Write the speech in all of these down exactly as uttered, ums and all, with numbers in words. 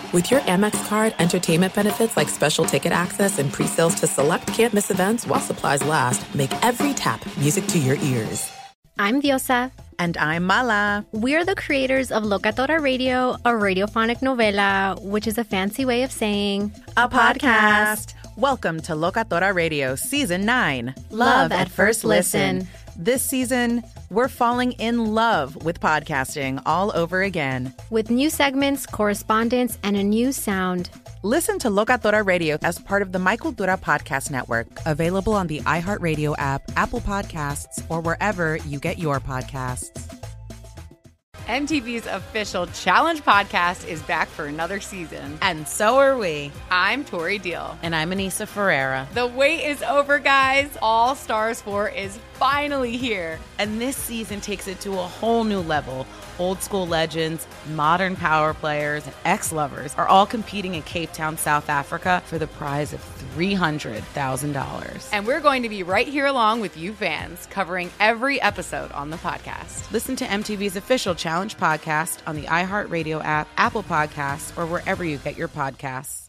With your Amex card, entertainment benefits like special ticket access and pre-sales to select can't-miss events while supplies last make every tap music to your ears. I'm Diosa. And I'm Mala. We're the creators of Locatora Radio, a radiophonic novela, which is a fancy way of saying a podcast. Welcome to Locatora Radio Season nine. Love, love at, at First listen. listen. This season, we're falling in love with podcasting all over again. With new segments, correspondence, and a new sound. Listen to Locatora Radio as part of the My Cultura Podcast Network, available on the iHeartRadio app, Apple Podcasts, or wherever you get your podcasts. M T V's official Challenge podcast is back for another season. And so are we. I'm Tori Deal. And I'm Anissa Ferreira. The wait is over, guys. All Stars four is finally here. And this season takes it to a whole new level. Old school legends, modern power players, and ex-lovers are all competing in Cape Town, South Africa for the prize of three hundred thousand dollars. And we're going to be right here along with you fans, covering every episode on the podcast. Listen to M T V's official Challenge podcast on the iHeartRadio app, Apple Podcasts, or wherever you get your podcasts.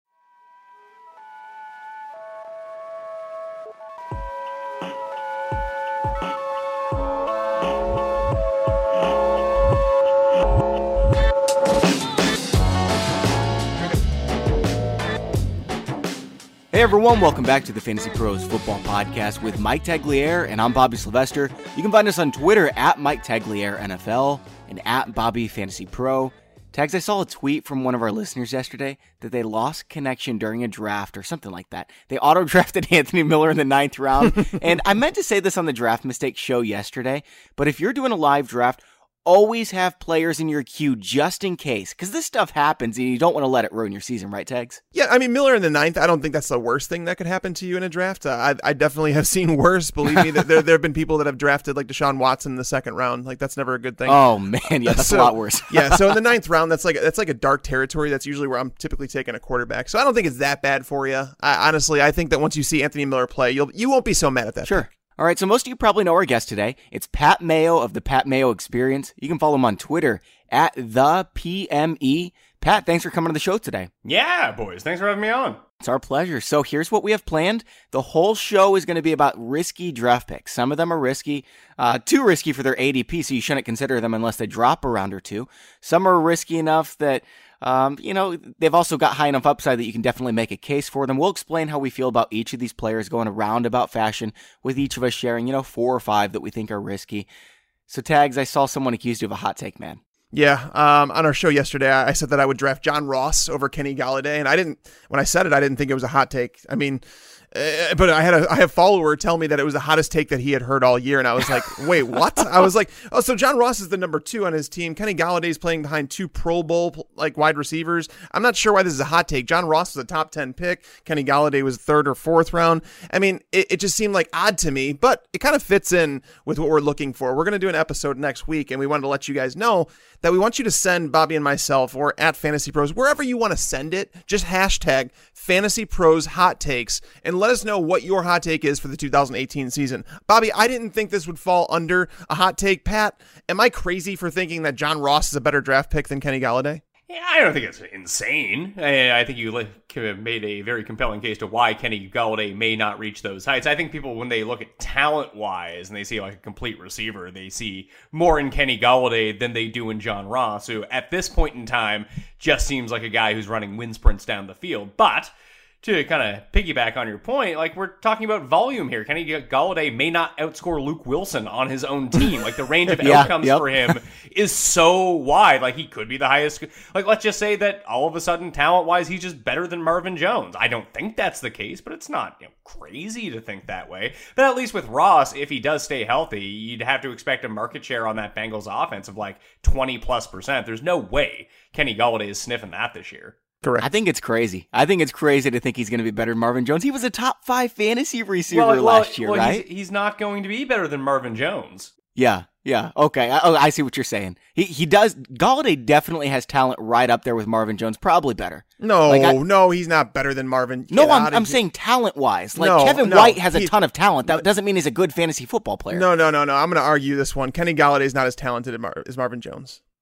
Hey everyone, welcome back to the Fantasy Pros Football Podcast with Mike Tagliere, and I'm Bobby Sylvester. You can find us on Twitter at Mike Tagliere N F L and at Bobby Fantasy Pro. Tags, I saw a tweet from one of our listeners yesterday that they lost connection during a draft or something like that. They auto-drafted Anthony Miller in the ninth round, and I meant to say this on the Draft Mistake show yesterday, but if you're doing a live draft, always have players in your queue just in case, because this stuff happens and you don't want to let it ruin your season, right, Tags? Yeah, I mean, Miller in the ninth, I don't think that's the worst thing that could happen to you in a draft. Uh, I, I definitely have seen worse. Believe me, that there, there have been people that have drafted like Deshaun Watson in the second round. Like, that's never a good thing. Oh, man, yeah, that's so, a lot worse. yeah, so in the ninth round, that's like that's like a dark territory. That's usually where I'm typically taking a quarterback. So I don't think it's that bad for you. I, honestly, I think that once you see Anthony Miller play, you'll, you won't be so mad at that Sure. pick. All right, so most of you probably know our guest today. It's Pat Mayo of the Pat Mayo Experience. You can follow him on Twitter at the P M E. Pat, thanks for coming to the show today. Yeah, boys. Thanks for having me on. It's our pleasure. So here's what we have planned. The whole show is going to be about risky draft picks. Some of them are risky, uh, too risky for their A D P, so you shouldn't consider them unless they drop a round or two. Some are risky enough that Um, you know, they've also got high enough upside that you can definitely make a case for them. We'll explain how we feel about each of these players going a roundabout fashion, with each of us sharing, you know, four or five that we think are risky. So, Tags, I saw someone accused you of a hot take, man. Yeah, um, on our show yesterday, I said that I would draft John Ross over Kenny Golladay, and I didn't, when I said it, I didn't think it was a hot take. I mean, Uh, but I had a I had a follower tell me that it was the hottest take that he had heard all year, and I was like, wait, what? I was like, oh, so John Ross is the number two on his team. Kenny Golladay is playing behind two Pro Bowl like wide receivers. I'm not sure why this is a hot take. John Ross was a top ten pick. Kenny Golladay was third or fourth round. I mean, it, it just seemed like odd to me, but it kind of fits in with what we're looking for. We're going to do an episode next week, and we wanted to let you guys know that we want you to send Bobby and myself, or at Fantasy Pros, wherever you want to send it, just hashtag Fantasy Pros Hot Takes, and let us know what your hot take is for the two thousand eighteen season. Bobby, I didn't think this would fall under a hot take. Pat, am I crazy for thinking that John Ross is a better draft pick than Kenny Golladay? Yeah, I don't think it's insane. I, I think you made a very compelling case to why Kenny Golladay may not reach those heights. I think people, when they look at talent-wise and they see like a complete receiver, they see more in Kenny Golladay than they do in John Ross, who at this point in time just seems like a guy who's running wind sprints down the field. But to kind of piggyback on your point, like, we're talking about volume here. Kenny Golladay may not outscore Luke Wilson on his own team. Like, the range of yeah, outcomes yep. for him is so wide. Like, he could be the highest. Like, let's just say that all of a sudden, talent-wise, he's just better than Marvin Jones. I don't think that's the case, but it's not, you know, crazy to think that way. But at least with Ross, if he does stay healthy, you'd have to expect a market share on that Bengals offense of like twenty plus percent. There's no way Kenny Golladay is sniffing that this year. Correct. I think it's crazy. I think it's crazy to think he's going to be better than Marvin Jones. He was a top five fantasy receiver well, well, last year, well, right? He's, he's not going to be better than Marvin Jones. Yeah, yeah. Okay. I, oh, I see what you're saying. He he does. Golladay definitely has talent right up there with Marvin Jones. Probably better. No, like I, no, he's not better than Marvin. Get no, I'm I'm here. saying talent wise. Like no, Kevin no, White has a he, ton of talent. That doesn't mean he's a good fantasy football player. No, no, no, no. I'm going to argue this one. Kenny Golladay is not as talented as Marvin Jones.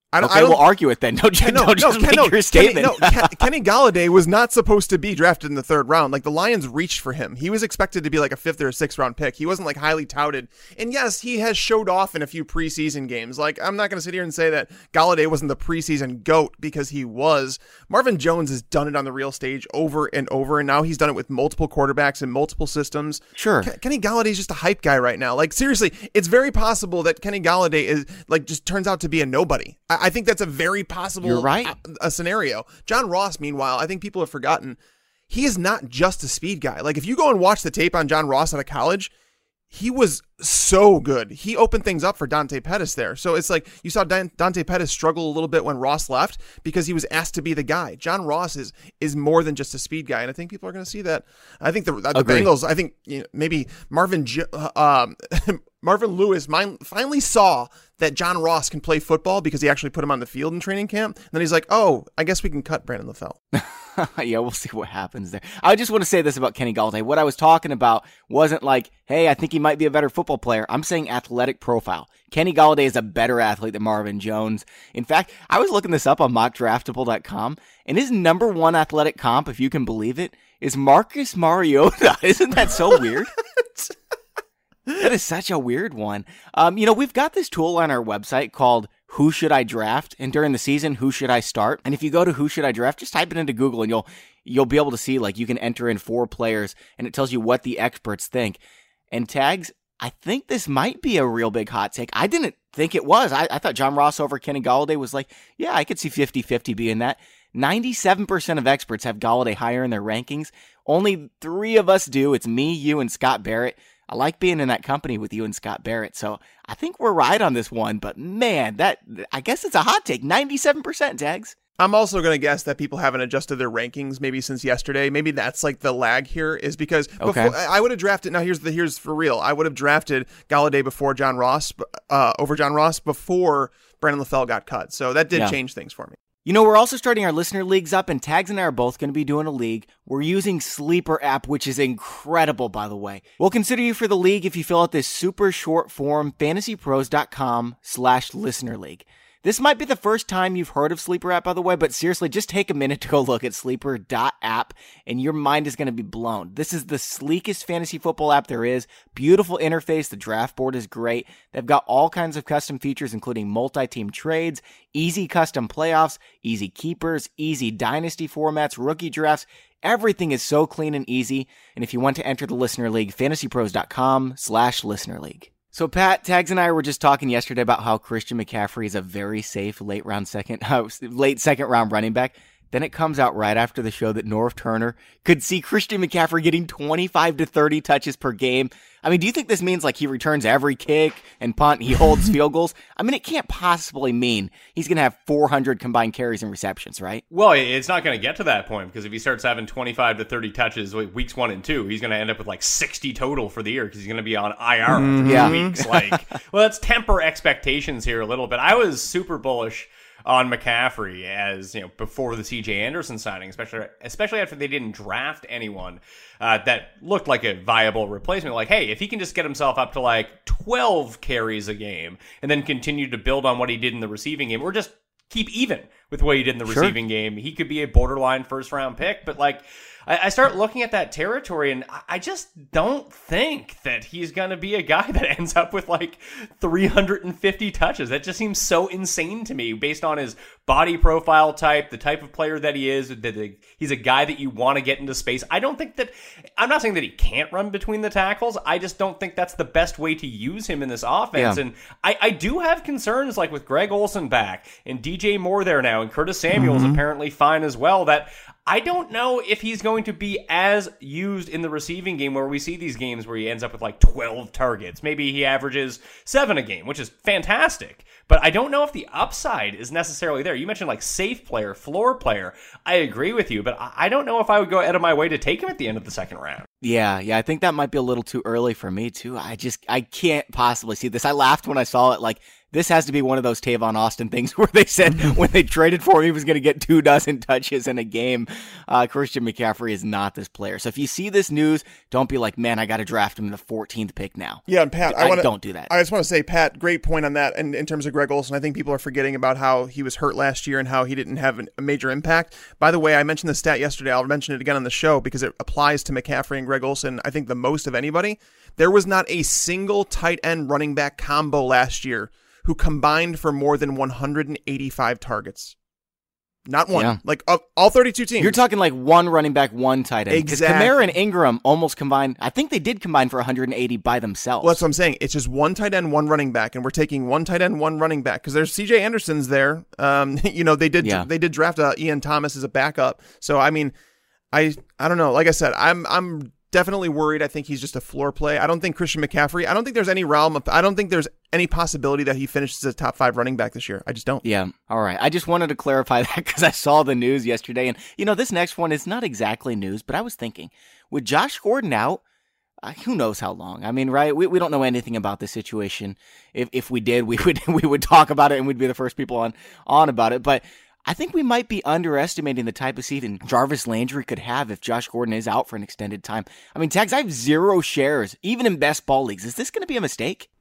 I don't, okay, I don't, we'll argue it then. Don't, just, no, don't just no, make no, your statement. Kenny, no, Kenny Golladay was not supposed to be drafted in the third round. Like, the Lions reached for him. He was expected to be like a fifth or a sixth round pick. He wasn't like highly touted. And yes, he has showed off in a few preseason games. Like, I'm not going to sit here and say that Golladay wasn't the preseason GOAT, because he was. Marvin Jones has done it on the real stage over and over, and now he's done it with multiple quarterbacks and multiple systems. Sure. Ken- Kenny Golladay is just a hype guy right now. Like, seriously, it's very possible that Kenny Golladay is like just turns out to be a nobody. I, I think that's a very possible You're right. a, a scenario. John Ross, meanwhile, I think people have forgotten, he is not just a speed guy. Like, if you go and watch the tape on John Ross out of college, he was so good. He opened things up for Dante Pettis there. So it's like you saw Dante Pettis struggle a little bit when Ross left because he was asked to be the guy. John Ross is is more than just a speed guy, and I think people are going to see that. I think the, the Bengals, I think you know, maybe Marvin um, Marvin Lewis finally saw that John Ross can play football because he actually put him on the field in training camp. And then he's like, oh, I guess we can cut Brandon LaFell. Yeah, we'll see what happens there. I just want to say this about Kenny Golladay. What I was talking about wasn't like, hey, I think he might be a better football player. I'm saying athletic profile. Kenny Golladay is a better athlete than Marvin Jones. In fact, I was looking this up on mock draftable dot com, and his number one athletic comp, if you can believe it, is Marcus Mariota. Isn't that so weird? That is such a weird one. Um, you know, we've got this tool on our website called Who Should I Draft? And during the season, Who Should I Start? And if you go to Who Should I Draft, just type it into Google and you'll you'll be able to see, like, you can enter in four players and it tells you what the experts think. And Tags, I think this might be a real big hot take. I didn't think it was. I, I thought John Ross over Kenny Golladay was like, yeah, I could see fifty-fifty being that. ninety-seven percent of experts have Golladay higher in their rankings. Only three of us do. It's me, you, and Scott Barrett. I like being in that company with you and Scott Barrett, so I think we're right on this one, but man, that I guess it's a hot take. ninety-seven percent, Tags. I'm also going to guess that people haven't adjusted their rankings maybe since yesterday. Maybe that's like the lag here, is because okay. before, I would have drafted, now here's the here's for real, I would have drafted Golladay before John Ross, uh, over John Ross before Brandon LaFell got cut, so that did yeah. change things for me. You know, we're also starting our listener leagues up, and Tags and I are both going to be doing a league. We're using Sleeper app, which is incredible, by the way. We'll consider you for the league if you fill out this super short form, fantasypros.com slash listener league. This might be the first time you've heard of Sleeper app, by the way, but seriously, just take a minute to go look at sleeper dot app, and your mind is going to be blown. This is the sleekest fantasy football app there is. Beautiful interface. The draft board is great. They've got all kinds of custom features, including multi-team trades, easy custom playoffs, easy keepers, easy dynasty formats, rookie drafts. Everything is so clean and easy. And if you want to enter the listener league, fantasypros.com slash listener league. So Pat, Tags and I were just talking yesterday about how Christian McCaffrey is a very safe late round second, uh, late second round running back. Then it comes out right after the show that Norv Turner could see Christian McCaffrey getting twenty-five to thirty touches per game. I mean, do you think this means like he returns every kick and punt, he holds field goals? I mean, it can't possibly mean he's going to have four hundred combined carries and receptions, right? Well, it's not going to get to that point because if he starts having twenty-five to thirty touches weeks one and two, he's going to end up with like sixty total for the year because he's going to be on I R Mm, for two yeah. weeks. Like, well, let's temper expectations here a little bit. I was super bullish on McCaffrey as, you know, before the C J Anderson signing, especially especially after they didn't draft anyone uh, that looked like a viable replacement. Like, hey, if he can just get himself up to like twelve carries a game and then continue to build on what he did in the receiving game, or just keep even with what he did in the Sure. receiving game, he could be a borderline first round pick. But like, I, I start looking at that territory and I just don't think that he's going to be a guy that ends up with like three hundred fifty touches. That just seems so insane to me based on his body profile type, the type of player that he is, that he's a guy that you want to get into space. I don't think that, I'm not saying that he can't run between the tackles. I just don't think that's the best way to use him in this offense. Yeah. And I, I do have concerns like with Greg Olsen back and D J Moore there now and Curtis Samuel's Mm-hmm. apparently fine as well, that I don't know if he's going to be as used in the receiving game where we see these games where he ends up with like twelve targets. Maybe he averages seven a game, which is fantastic. But I don't know if the upside is necessarily there. You mentioned like safe player, floor player. I agree with you, but I don't know if I would go out of my way to take him at the end of the second round. Yeah, yeah, I think that might be a little too early for me too. I just, I can't possibly see this. I laughed when I saw it. Like, this has to be one of those Tavon Austin things where they said when they traded for him, he was going to get two dozen touches in a game. Uh, Christian McCaffrey is not this player. So if you see this news, don't be like, man, I got to draft him in the fourteenth pick now. Yeah, and Pat, I, I wanna, don't do that. I just want to say, Pat, great point on that. And in terms of Greg Olsen, I think people are forgetting about how he was hurt last year and how he didn't have an, a major impact. By the way, I mentioned the stat yesterday. I'll mention it again on the show because it applies to McCaffrey and Greg Olsen, I think, the most of anybody. There was not a single tight end running back combo last year who combined for more than one hundred eighty-five targets. Not one. Yeah. Like uh, all thirty-two teams. You're talking like one running back, one tight end. Because exactly. Kamara and Ingram almost combined. I think they did combine for one hundred eighty by themselves. Well, that's what I'm saying. It's just one tight end, one running back, and we're taking one tight end, one running back because there's C J Anderson's there. Um, you know they did yeah. they did draft uh, Ian Thomas as a backup. So I mean, I I don't know. Like I said, I'm I'm. definitely worried. I think he's just a floor play. I don't think Christian McCaffrey, I don't think there's any realm of, I don't think there's any possibility that he finishes as a top five running back this year. I just don't. Yeah. All right. I just wanted to clarify that because I saw the news yesterday. And, you know, this next one is not exactly news, but I was thinking, with Josh Gordon out, uh, who knows how long? I mean, right? We we don't know anything about this situation. If if we did, we would we would talk about it and we'd be the first people on on about it. But I think we might be underestimating the type of season Jarvis Landry could have if Josh Gordon is out for an extended time. I mean, Tags, I have zero shares, even in best ball leagues. Is this going to be a mistake?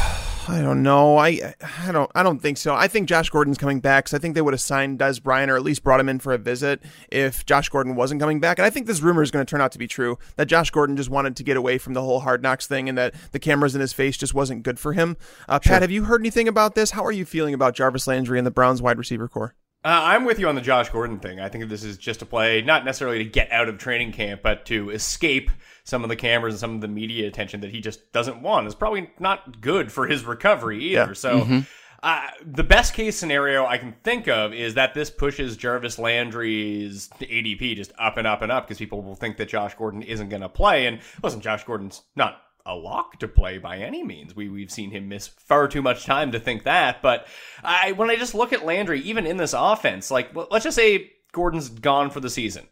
I don't know. I I don't I don't think so. I think Josh Gordon's coming back, so I think they would have signed Des Bryant or at least brought him in for a visit if Josh Gordon wasn't coming back. And I think this rumor is going to turn out to be true, that Josh Gordon just wanted to get away from the whole Hard Knocks thing and that the cameras in his face just wasn't good for him. Uh, Pat, sure. Have you heard anything about this? How are you feeling about Jarvis Landry and the Browns wide receiver core? Uh, I'm with you on the Josh Gordon thing. I think this is just a play, not necessarily to get out of training camp, but to escape some of the cameras and some of the media attention that he just doesn't want. It's probably not good for his recovery either. Yeah. So mm-hmm. uh, the best case scenario I can think of is that this pushes Jarvis Landry's A D P just up and up and up because people will think that Josh Gordon isn't going to play. And listen, Josh Gordon's not a lock to play by any means. We, we've seen him miss far too much time to think that. But I when I just look at Landry, even in this offense, like well, let's just say Gordon's gone for the season.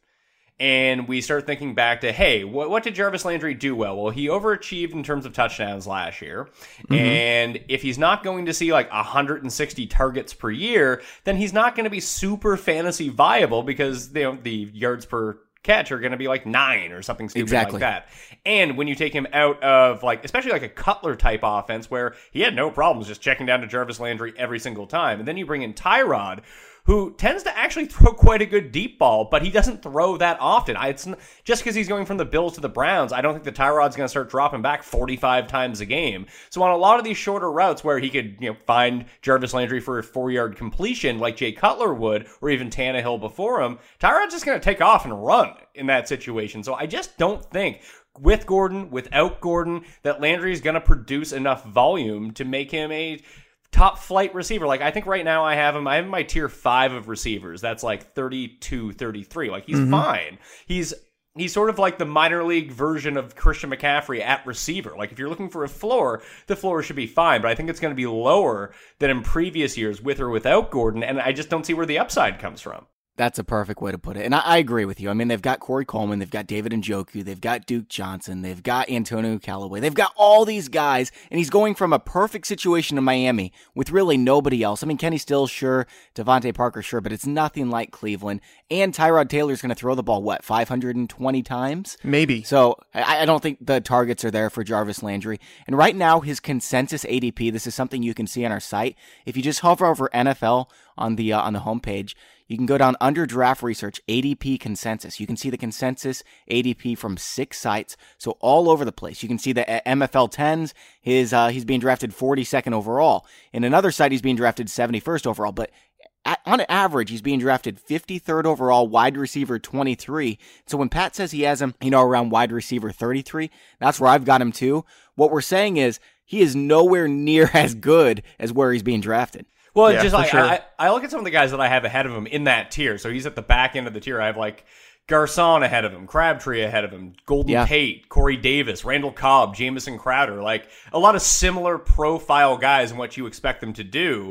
And we start thinking back to, hey, what, what did Jarvis Landry do well? Well, he overachieved in terms of touchdowns last year. Mm-hmm. And if he's not going to see like one hundred sixty targets per year, then he's not going to be super fantasy viable because you know, the yards per catch are going to be like nine or something stupid exactly. like that. And when you take him out of like, especially like a Cutler type offense where he had no problems just checking down to Jarvis Landry every single time. And then you bring in Tyrod, who tends to actually throw quite a good deep ball, but he doesn't throw that often. I, it's just because he's going from the Bills to the Browns, I don't think the Tyrod's going to start dropping back forty-five times a game. So on a lot of these shorter routes where he could, you know, find Jarvis Landry for a four-yard completion like Jay Cutler would, or even Tannehill before him, Tyrod's just going to take off and run in that situation. So I just don't think with Gordon, without Gordon, that Landry is going to produce enough volume to make him a top flight receiver. Like, I think right now I have him, I have my tier five of receivers. That's like thirty-two, thirty-three. Like, he's mm-hmm. fine. He's he's sort of like the minor league version of Christian McCaffrey at receiver. Like, if you're looking for a floor, the floor should be fine. But I think it's going to be lower than in previous years with or without Gordon. And I just don't see where the upside comes from. That's a perfect way to put it. And I, I agree with you. I mean, they've got Corey Coleman, they've got David Njoku, they've got Duke Johnson, they've got Antonio Callaway. They've got all these guys, and he's going from a perfect situation in Miami with really nobody else. I mean, Kenny Stills, sure, Devontae Parker, sure, but it's nothing like Cleveland. And Tyrod Taylor's going to throw the ball, what, five hundred twenty times? Maybe. So I, I don't think the targets are there for Jarvis Landry. And right now, his consensus A D P, this is something you can see on our site. If you just hover over N F L on the uh, on the homepage, you can go down under draft research, A D P consensus. You can see the consensus A D P from six sites, so all over the place. You can see the M F L tens, his uh, he's being drafted forty-second overall. In another site, he's being drafted seventy-first overall, but at, on average, he's being drafted fifty-third overall, wide receiver twenty-three. So when Pat says he has him, you know, around wide receiver thirty-three, that's where I've got him too. What we're saying is he is nowhere near as good as where he's being drafted. Well, yeah, just like sure. I, I look at some of the guys that I have ahead of him in that tier. So he's at the back end of the tier. I have like Garcon ahead of him, Crabtree ahead of him, Golden yeah. Tate, Corey Davis, Randall Cobb, Jamison Crowder. Like a lot of similar profile guys and what you expect them to do. But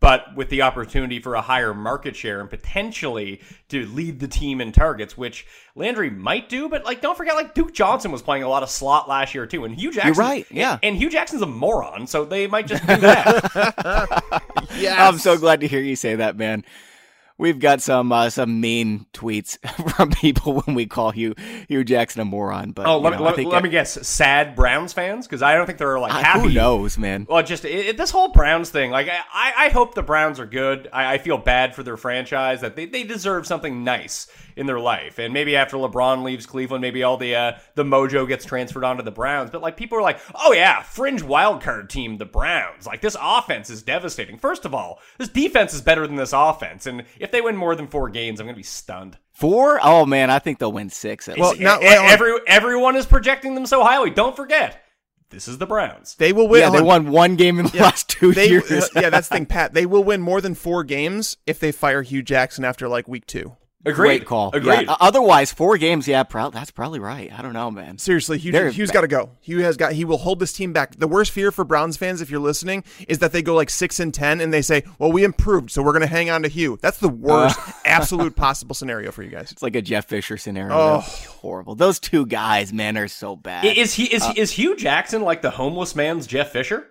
but with the opportunity for a higher market share and potentially to lead the team in targets, which Landry might do. But like, don't forget, like Duke Johnson was playing a lot of slot last year too, and Hugh Jackson. You're right. Yeah, and, and Hugh Jackson's a moron, so they might just do that. Yes. I'm so glad to hear you say that, man. We've got some uh, some mean tweets from people when we call Hugh Hugh Jackson a moron. But oh, let, know, me, let, let I, me guess, sad Browns fans, because I don't think they're like uh, happy. Who knows, man? Well, just it, it, this whole Browns thing. Like, I, I hope the Browns are good. I, I feel bad for their franchise, that they, they deserve something nice in their life. And maybe after LeBron leaves Cleveland, maybe all the uh, the mojo gets transferred onto the Browns. But like, people are like, oh yeah, fringe wildcard team, the Browns. Like, this offense is devastating. First of all, this defense is better than this offense, and if they win more than four games, I'm going to be stunned. Four? Oh, man, I think they'll win six. Well, not, every, everyone is projecting them so highly. Don't forget, this is the Browns. They will win. Yeah, they won one game in the yeah, last two they, years. uh, yeah, that's the thing, Pat. They will win more than four games if they fire Hugh Jackson after like week two. Agreed. Great call. Agreed. Yeah, otherwise, four games, yeah, pro- that's probably right. I don't know, man. Seriously, Hugh, Hugh's got to go. Hugh has got. He will hold this team back. The worst fear for Browns fans, if you're listening, is that they go like six and ten, and they say, "Well, we improved, so we're going to hang on to Hugh." That's the worst, uh, absolute possible scenario for you guys. It's like a Jeff Fisher scenario. Oh, horrible! Those two guys, man, are so bad. Is he? Is uh, is Hugh Jackson like the homeless man's Jeff Fisher?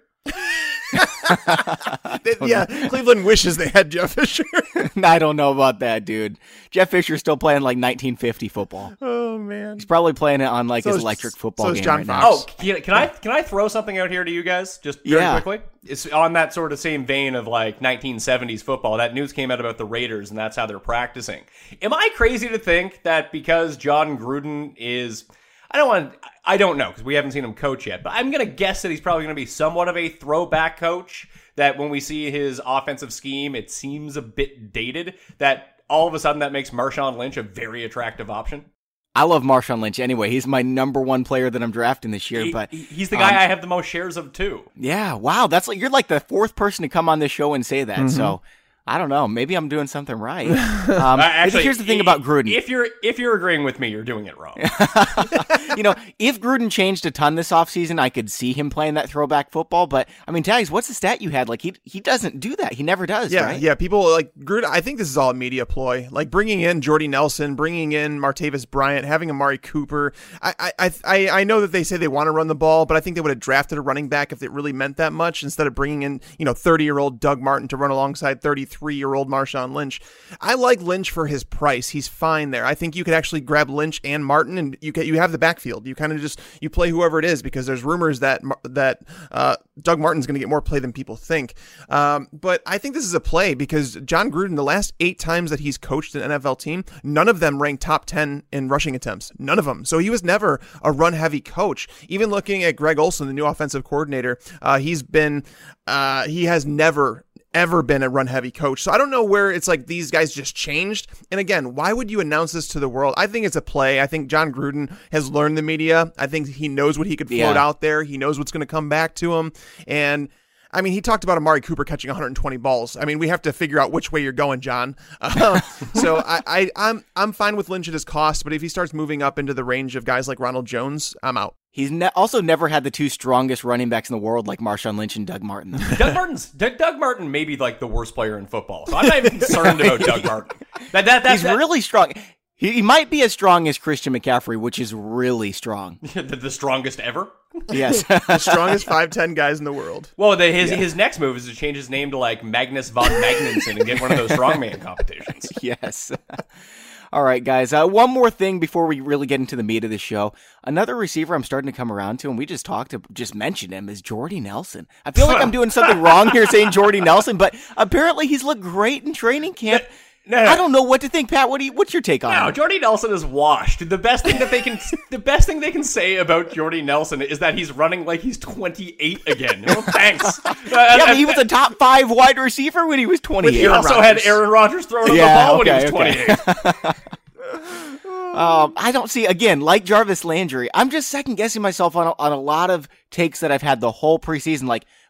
Yeah, Cleveland wishes they had Jeff Fisher. I don't know about that, dude. Jeff Fisher's still playing like nineteen fifty football. Oh man, he's probably playing it on like so his is, electric football so game John right Fox. now. Oh, can, can I can I throw something out here to you guys just very yeah. quickly? It's on that sort of same vein of like nineteen seventies football. That news came out about the Raiders, and that's how they're practicing. Am I crazy to think that because John Gruden is, I don't want, I don't know because we haven't seen him coach yet, but I'm gonna guess that he's probably gonna be somewhat of a throwback coach. That when we see his offensive scheme, it seems a bit dated, that all of a sudden that makes Marshawn Lynch a very attractive option? I love Marshawn Lynch anyway. He's my number one player that I'm drafting this year. He, but he's the guy um, I have the most shares of too. Yeah, wow. That's like, you're like the fourth person to come on this show and say that. Mm-hmm. So I don't know. Maybe I'm doing something right. Um, uh, actually, here's the thing about Gruden. If you're if you're agreeing with me, you're doing it wrong. You know, if Gruden changed a ton this offseason, I could see him playing that throwback football. But I mean, Tags, what's the stat you had? Like he he doesn't do that. He never does. Yeah, right? yeah. People like Gruden. I think this is all a media ploy. Like bringing in Jordy Nelson, bringing in Martavis Bryant, having Amari Cooper. I I I I know that they say they want to run the ball, but I think they would have drafted a running back if it really meant that much instead of bringing in you know thirty year old Doug Martin to run alongside thirty-three year old Marshawn Lynch. I like Lynch for his price. He's fine there. I think you could actually grab Lynch and Martin, and you get you have the backfield. You kind of just you play whoever it is because there's rumors that that uh, Doug Martin's going to get more play than people think. Um, but I think this is a play because John Gruden, the last eight times that he's coached an N F L team, none of them ranked top ten in rushing attempts. None of them. So he was never a run heavy coach. Even looking at Greg Olson, the new offensive coordinator, uh, he's been uh, he has never. ever been a run-heavy coach. So I don't know where it's like these guys just changed. And again, why would you announce this to the world? I think it's a play. I think John Gruden has learned the media. I think he knows what he could float yeah. out there. He knows what's going to come back to him. And I mean, he talked about Amari Cooper catching one hundred twenty balls. I mean, we have to figure out which way you're going, John. Uh, so I, I, I'm I'm fine with Lynch at his cost, but if he starts moving up into the range of guys like Ronald Jones, I'm out. He's ne- also never had the two strongest running backs in the world like Marshawn Lynch and Doug Martin. Doug Martin's Doug, Doug Martin may be like the worst player in football, so I'm not even concerned about Doug Martin. That, that, that, He's that, really strong. He, he might be as strong as Christian McCaffrey, which is really strong. the, the strongest ever? Yes. The strongest five ten guys in the world. Well, the, his yeah. his next move is to change his name to like Magnus von Magnuson and get one of those strongman competitions. Yes. All right, guys. Uh, one more thing before we really get into the meat of the show. Another receiver I'm starting to come around to, and we just talked to, just mentioned him, is Jordy Nelson. I feel like I'm doing something wrong here saying Jordy Nelson, but apparently he's looked great in training camp. No, no. I don't know what to think, Pat. What do you, what's your take on no, it? Jordy Nelson is washed. The best thing that they can, the best thing they can say about Jordy Nelson is that he's running like he's twenty-eight again. Well, thanks. Uh, yeah, but he was a top five wide receiver when he was twenty-eight. He also Rodgers. had Aaron Rodgers throwing him yeah, the ball okay, when he was twenty-eight. Okay. Um, I don't see, again, like Jarvis Landry, I'm just second guessing myself on a, on a lot of takes that I've had the whole preseason. Like,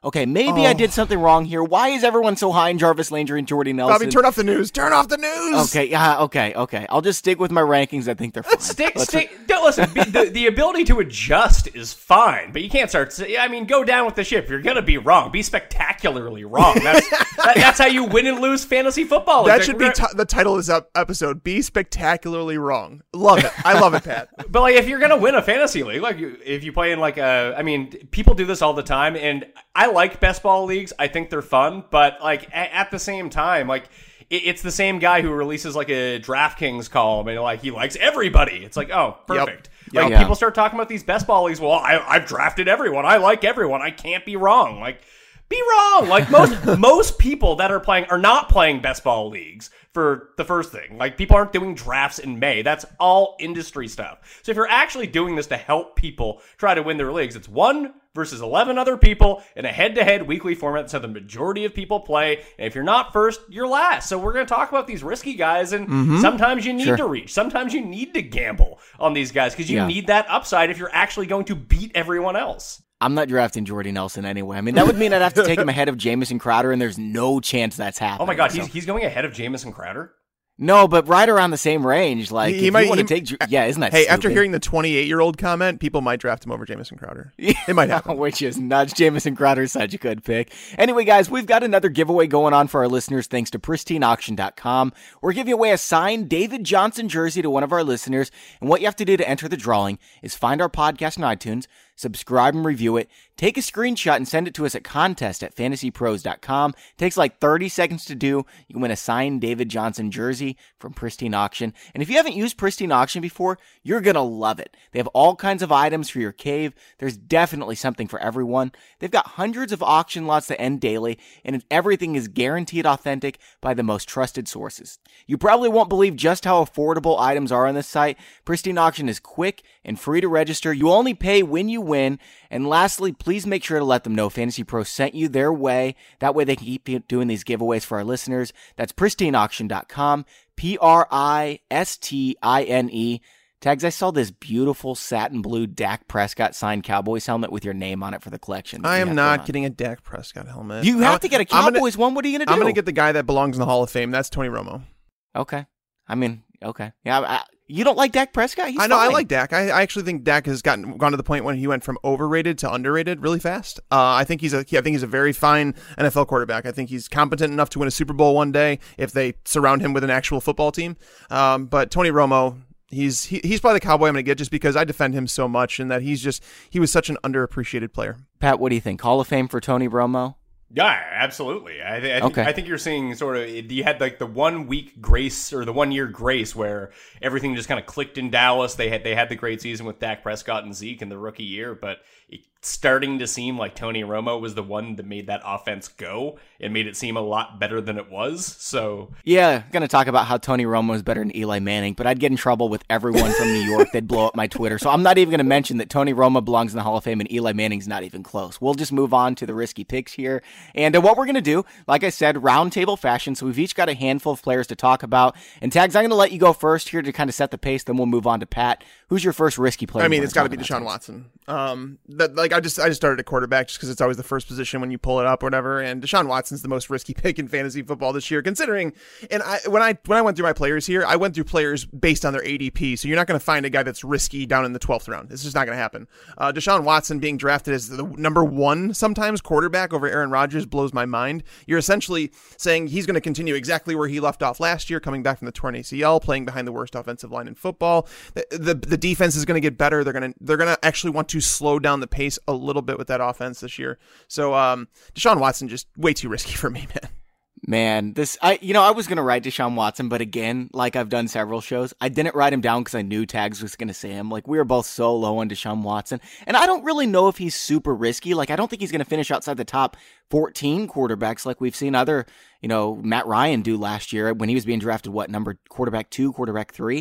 Okay, maybe Oh. I did something wrong here. Why is everyone so high in Jarvis Landry and Jordy Nelson? Bobby, turn off the news. Turn off the news. Okay, yeah, okay, okay. I'll just stick with my rankings. I think they're fine. Stick, Let's- stick. Don't listen. be- the, the ability to adjust is fine, but you can't start. say- I mean, go down with the ship. You're gonna be wrong. Be spectacularally wrong. That's that, that's how you win and lose fantasy football. That Like, should be we're- t- the title of this ep- episode. Be spectacularly wrong. Love it. I love it, Pat. But like, if you're gonna win a fantasy league, like you- if you play in like a, I mean, people do this all the time, and I like best ball leagues. I think they're fun, but like a- at the same time, like it, it's the same guy who releases like a DraftKings column, and like he likes everybody. It's like, oh, perfect. Yep. Like Yeah. people start talking about these best ball leagues. Well, I, I've drafted everyone. I like everyone. I can't be wrong. Like. Be wrong. Like most most people that are playing are not playing best ball leagues for the first thing. Like people aren't doing drafts in May. That's all industry stuff. So if you're actually doing this to help people try to win their leagues, it's one versus eleven other people in a head-to-head weekly format. So the majority of people play. And if you're not first, you're last. So we're going to talk about these risky guys. And Mm-hmm. sometimes you need Sure. to reach. Sometimes you need to gamble on these guys because you Yeah. need that upside if you're actually going to beat everyone else. I'm not drafting Jordy Nelson anyway. I mean, that would mean I'd have to take him ahead of Jamison Crowder, and there's no chance that's happening. Oh my God, so- he's he's going ahead of Jamison Crowder. No, but right around the same range. Like, He- he if might- you want to he- take, Ju- yeah, isn't that Hey, stupid? after hearing the twenty-eight-year-old comment, people might draft him over Jamison Crowder. It might happen. Which is nuts. Jamison Crowder is such a good pick. Anyway, guys, we've got another giveaway going on for our listeners thanks to pristine auction dot com. We're giving away a signed David Johnson jersey to one of our listeners. And what you have to do to enter the drawing is find our podcast on iTunes, subscribe and review it, take a screenshot and send it to us at contest at fantasy pros dot com. It takes like thirty seconds to do. You can win a signed David Johnson jersey from Pristine Auction. And if you haven't used Pristine Auction before, you're going to love it. They have all kinds of items for your cave. There's definitely something for everyone. They've got hundreds of auction lots that end daily, and everything is guaranteed authentic by the most trusted sources. You probably won't believe just how affordable items are on this site. Pristine Auction is quick and free to register. You only pay when you win. And lastly, please make sure to let them know Fantasy Pro sent you their way. That way they can keep doing these giveaways for our listeners. That's pristine auction dot com, P R I S T I N E. Tags, I saw this beautiful satin blue Dak Prescott signed Cowboys helmet with your name on it for the collection. that I you am have not going on. getting a Dak Prescott helmet. You have I'm- to get a I'm gonna- Cowboys one. What are you going to do? I'm going to get the guy that belongs in the Hall of Fame. That's Tony Romo. Okay. I mean, okay. Yeah, I, you don't like Dak Prescott? He's I know. I fine. like Dak. I, I actually think Dak has gotten gone to the point when he went from overrated to underrated really fast. Uh, I think he's a. I think he's a very fine N F L quarterback. I think he's competent enough to win a Super Bowl one day if they surround him with an actual football team. Um, but Tony Romo, he's he, he's probably the Cowboy I'm going to get just because I defend him so much and that he's just he was such an underappreciated player. Pat, what do you think? Hall of Fame for Tony Romo? Yeah, absolutely. I, th- I, think, Okay. I think you're seeing sort of, you had like the one week grace or the one year grace where everything just kind of clicked in Dallas. They had they had the great season with Dak Prescott and Zeke in the rookie year, but it's starting to seem like Tony Romo was the one that made that offense go and made it seem a lot better than it was. So Yeah, going to talk about how Tony Romo is better than Eli Manning, but I'd get in trouble with everyone from New York. They'd blow up my Twitter. So I'm not even going to mention that Tony Romo belongs in the Hall of Fame and Eli Manning's not even close. We'll just move on to the risky picks here. And uh, what we're going to do, like I said, roundtable fashion. So we've each got a handful of players to talk about. And Tags, I'm going to let you go first here to kind of set the pace. Then we'll move on to Pat. Who's your first risky player? I mean, you it's wanna got to be talk Deshaun about, Watson. Um, that like I just I just started at quarterback just because it's always the first position when you pull it up or whatever. And Deshaun Watson's the most risky pick in fantasy football this year, considering. And I when I when I went through my players here, I went through players based on their A D P. So you're not going to find a guy that's risky down in the twelfth round. This is not going to happen. Uh, Deshaun Watson being drafted as the number one sometimes quarterback over Aaron Rodgers blows my mind. You're essentially saying he's going to continue exactly where he left off last year, coming back from the torn A C L, playing behind the worst offensive line in football. The the, the defense is going to get better. They're going to they're going to actually want to slow down the pace a little bit with that offense this year. So um, Deshaun Watson just way too risky for me, man. Man, this, I, you know, I was going to write Deshaun Watson, but again, like I've done several shows, I didn't write him down because I knew Tags was going to say him. Like, we were both so low on Deshaun Watson. And I don't really know if he's super risky. Like, I don't think he's going to finish outside the top fourteen quarterbacks like we've seen other, you know, Matt Ryan do last year when he was being drafted, what, number quarterback two, quarterback three?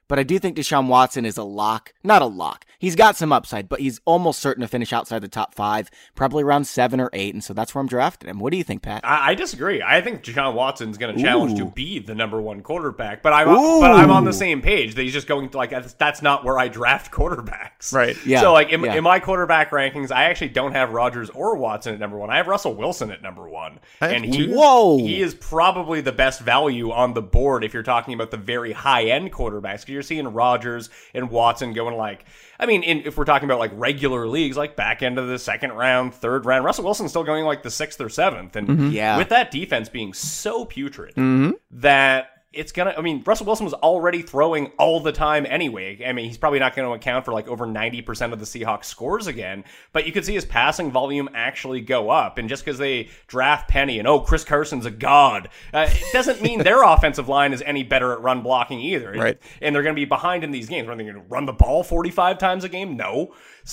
But I do think Deshaun Watson is a lock. Not a lock. He's got some upside, but he's almost certain to finish outside the top five, probably around seven or eight, and so that's where I'm drafting him. What do you think, Pat? I, I disagree. I think Deshaun Watson's going to challenge Ooh. to be the number one quarterback, but I'm but I'm on the same page that he's just going to, like, that's not where I draft quarterbacks. Right. Yeah. So, like, in, yeah. in my quarterback rankings, I actually don't have Rodgers or Watson at number one. I have Russell Wilson at number one. I have And he, Whoa. he is probably the best value on the board if you're talking about the very high-end quarterbacks, because you're seeing Rodgers and Watson going, like, I mean, in, if we're talking about, like, regular leagues, like back end of the second round, third round, Russell Wilson's still going, like, the sixth or seventh. And Mm-hmm. Yeah. with that defense being so putrid Mm-hmm. that it's going to, I mean, Russell Wilson was already throwing all the time anyway. I mean, he's probably not going to account for, like, over ninety percent of the Seahawks scores again, but you could see his passing volume actually go up. And just because they draft Penny and, oh, Chris Carson's a god, uh, it doesn't mean their offensive line is any better at run blocking either. Right. And they're going to be behind in these games. Are they going to run the ball forty-five times a game? No.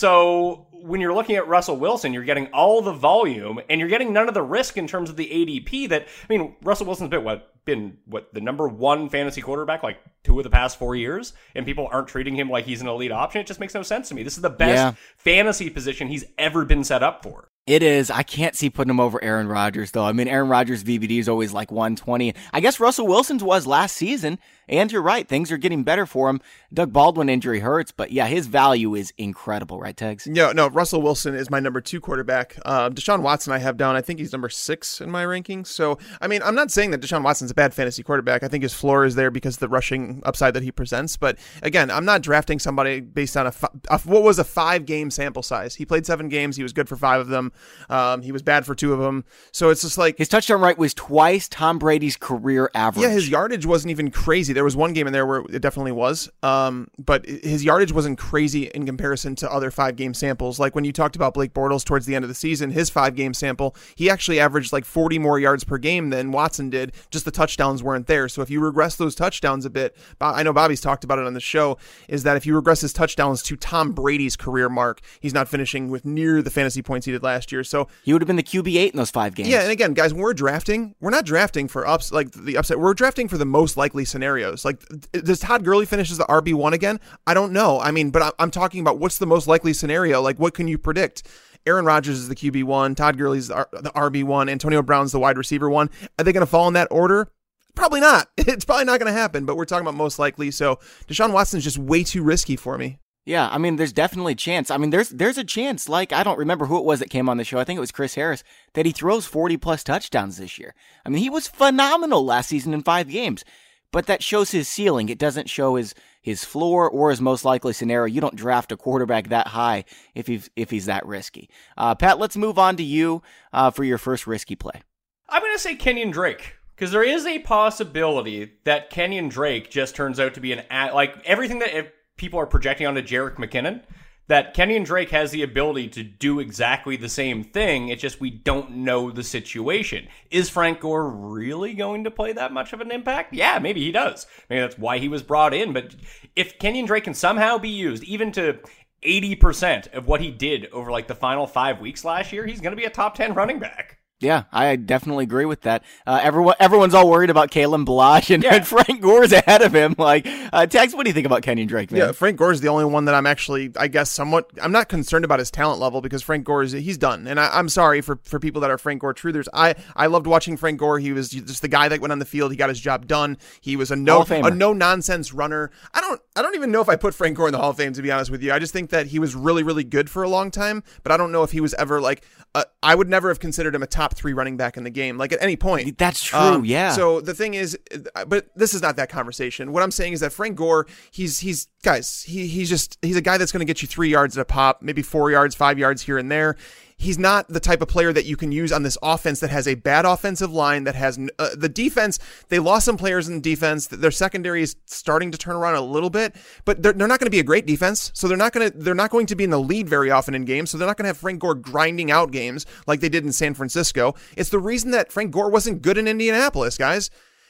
So when you're looking at Russell Wilson, you're getting all the volume and you're getting none of the risk in terms of the A D P that, I mean, Russell Wilson's been what, been what, the number one fantasy quarterback like two of the past four years, and people aren't treating him like he's an elite option. It just makes no sense to me. This is the best Yeah. fantasy position he's ever been set up for. It is. I can't see putting him over Aaron Rodgers, though. I mean, Aaron Rodgers' V B D is always like one twenty. I guess Russell Wilson's was last season, and you're right. Things are getting better for him. Doug Baldwin injury hurts, but yeah, his value is incredible, right, Tegs? No, no, Russell Wilson is my number two quarterback. Uh, Deshaun Watson I have down. I think he's number six in my rankings. So, I mean, I'm not saying that Deshaun Watson's a bad fantasy quarterback. I think his floor is there because of the rushing upside that he presents. But again, I'm not drafting somebody based on a, fi- a what was a five-game sample size. He played seven games. He was good for five of them. Um, he was bad for two of them. So it's just like His touchdown rate was twice Tom Brady's career average. yeah, his yardage wasn't even crazy. There was one game in there where it definitely was. Um, but his yardage wasn't crazy in comparison to other five-game samples. Like when you talked about Blake Bortles towards the end of the season, his five-game sample, he actually averaged like forty more yards per game than Watson did. Just the touchdowns weren't there. So if you regress those touchdowns a bit, I know Bobby's talked about it on the show, is that if you regress his touchdowns to Tom Brady's career mark, he's not finishing with near the fantasy points he did last year. So He would have been the Q B eight in those five games. yeah, and again, guys, when we're drafting, we're not drafting for ups like the upset. We're drafting for the most likely scenarios. Like, does Todd Gurley finish as the R B one again? I don't know. I mean, but I'm talking about what's the most likely scenario. Like, what can you predict? Aaron Rodgers is the Q B one. Todd Gurley's the R B one. Antonio Brown's the wide receiver one. Are they going to fall in that order? Probably not. It's probably not going to happen, but we're talking about most likely. So Deshaun Watson's just way too risky for me. Yeah, I mean, there's definitely a chance. I mean, there's there's a chance, like, I don't remember who it was that came on the show. I think it was Chris Harris, that he throws forty-plus touchdowns this year. I mean, he was phenomenal last season in five games. But that shows his ceiling. It doesn't show his his floor or his most likely scenario. You don't draft a quarterback that high if he's, if he's that risky. Uh, Pat, let's move on to you uh, for your first risky play. I'm going to say Kenyon Drake, because there is a possibility that Kenyon Drake just turns out to be an, like, everything that people are projecting onto Jerick McKinnon, that Kenyon Drake has the ability to do exactly the same thing. It's just we don't know the situation. Is Frank Gore really going to play that much of an impact? Yeah, maybe he does. Maybe that's why he was brought in. But if Kenyon Drake can somehow be used, even to eighty percent of what he did over like the final five weeks last year, he's going to be a top ten running back. Yeah, I definitely agree with that. Uh, everyone, everyone's all worried about Kalen Balazs, and, Yeah. and Frank Gore's ahead of him. Like, uh, Tex, what do you think about Kenyon Drake, man? Yeah, Frank Gore is the only one that I'm actually, I guess, somewhat. I'm not concerned about his talent level because Frank Gore is he's done, and I, I'm sorry for, for people that are Frank Gore truthers. I I loved watching Frank Gore. He was just the guy that went on the field. He got his job done. He was a Hall no of Famer. a no nonsense runner. I don't I don't even know if I put Frank Gore in the Hall of Fame, to be honest with you. I just think that he was really really good for a long time, but I don't know if he was ever like. Uh, I would never have considered him a top three running back in the game, like at any point. That's true, Um, yeah. So the thing is, but this is not that conversation. What I'm saying is that Frank Gore, he's he's guys, he he's just he's a guy that's going to get you three yards at a pop, maybe four yards, five yards here and there. He's not the type of player that you can use on this offense that has a bad offensive line, that has uh, the defense. They lost some players in the defense. Their secondary is starting to turn around a little bit, but they're, they're not going to be a great defense. So they're not going to they're not going to be in the lead very often in games. So they're not going to have Frank Gore grinding out games like they did in San Francisco. It's the reason that Frank Gore wasn't good in Indianapolis, guys.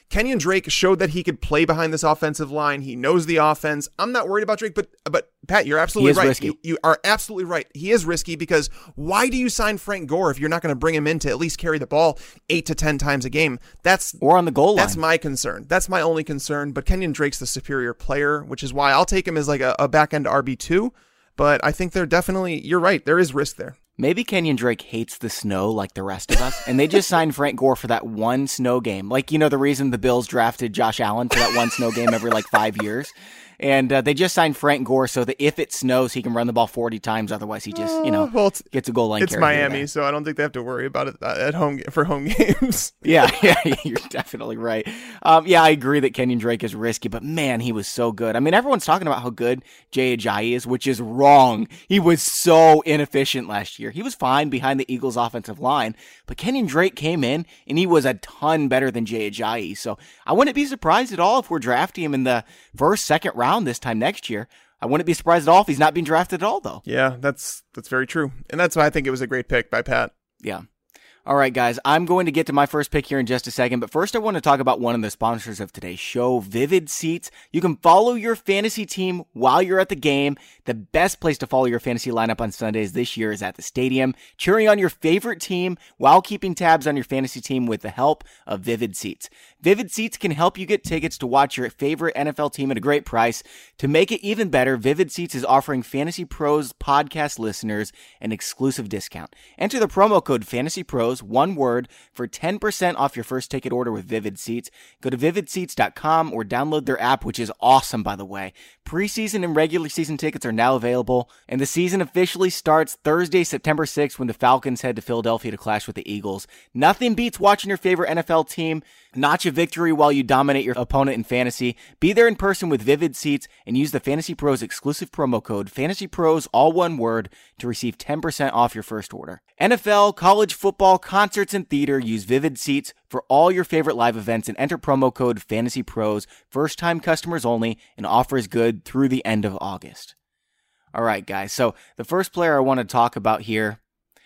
Kenyon Drake showed that he could play behind this offensive line. He knows the offense. I'm not worried about Drake, but but Pat, you're absolutely He is right. risky. You, you are absolutely right. He is risky because why do you sign Frank Gore if you're not going to bring him in to at least carry the ball eight to ten times a game? That's or on the goal line. That's my concern. That's my only concern. But Kenyon Drake's the superior player, which is why I'll take him as like a, a back end R B two. But I think they're definitely, you're right, there is risk there. Maybe Kenyon Drake hates the snow like the rest of us, and they just signed Frank Gore for that one snow game. Like, you know, the reason the Bills drafted Josh Allen for that one snow game every like five years. And uh, they just signed Frank Gore so that if it snows, he can run the ball forty times. Otherwise, he just, you know, uh, well, it's, gets a goal line It's carry Miami, so I don't think they have to worry about it at home for home games. Yeah, yeah, you're definitely right. Um, yeah, I agree that Kenyon Drake is risky, but man, he was so good. I mean, everyone's talking about how good Jay Ajayi is, which is wrong. He was so inefficient last year. He was fine behind the Eagles' offensive line, but Kenyon Drake came in, and he was a ton better than Jay Ajayi. So I wouldn't be surprised at all if we're drafting him in the first, second round this time next year. I wouldn't be surprised at all if he's not being drafted at all, though. Yeah, that's that's very true. And that's why I think it was a great pick by Pat. Yeah. All right, guys, I'm going to get to my first pick here in just a second, but first I want to talk about one of the sponsors of today's show, Vivid Seats. You can follow your fantasy team while you're at the game. The best place to follow your fantasy lineup on Sundays this year is at the stadium, cheering on your favorite team while keeping tabs on your fantasy team with the help of Vivid Seats. Vivid Seats can help you get tickets to watch your favorite N F L team at a great price. To make it even better, Vivid Seats is offering Fantasy Pros podcast listeners an exclusive discount. Enter the promo code FANTASYPROS, one word, for ten percent off your first ticket order with Vivid Seats. Go to vivid seats dot com or download their app, which is awesome, by the way. Preseason and regular season tickets are now available, and the season officially starts Thursday, September sixth, when the Falcons head to Philadelphia to clash with the Eagles. Nothing beats watching your favorite N F L team notch a victory while you dominate your opponent in fantasy. Be there in person with Vivid Seats and use the Fantasy Pros exclusive promo code FANTASYPROS, all one word, to receive ten percent off your first order. N F L, college football, concerts, and theater. Use Vivid Seats for all your favorite live events and enter promo code FANTASYPROS. First-time customers only, and offer is good through the end of August. All right, guys. So the first player I want to talk about here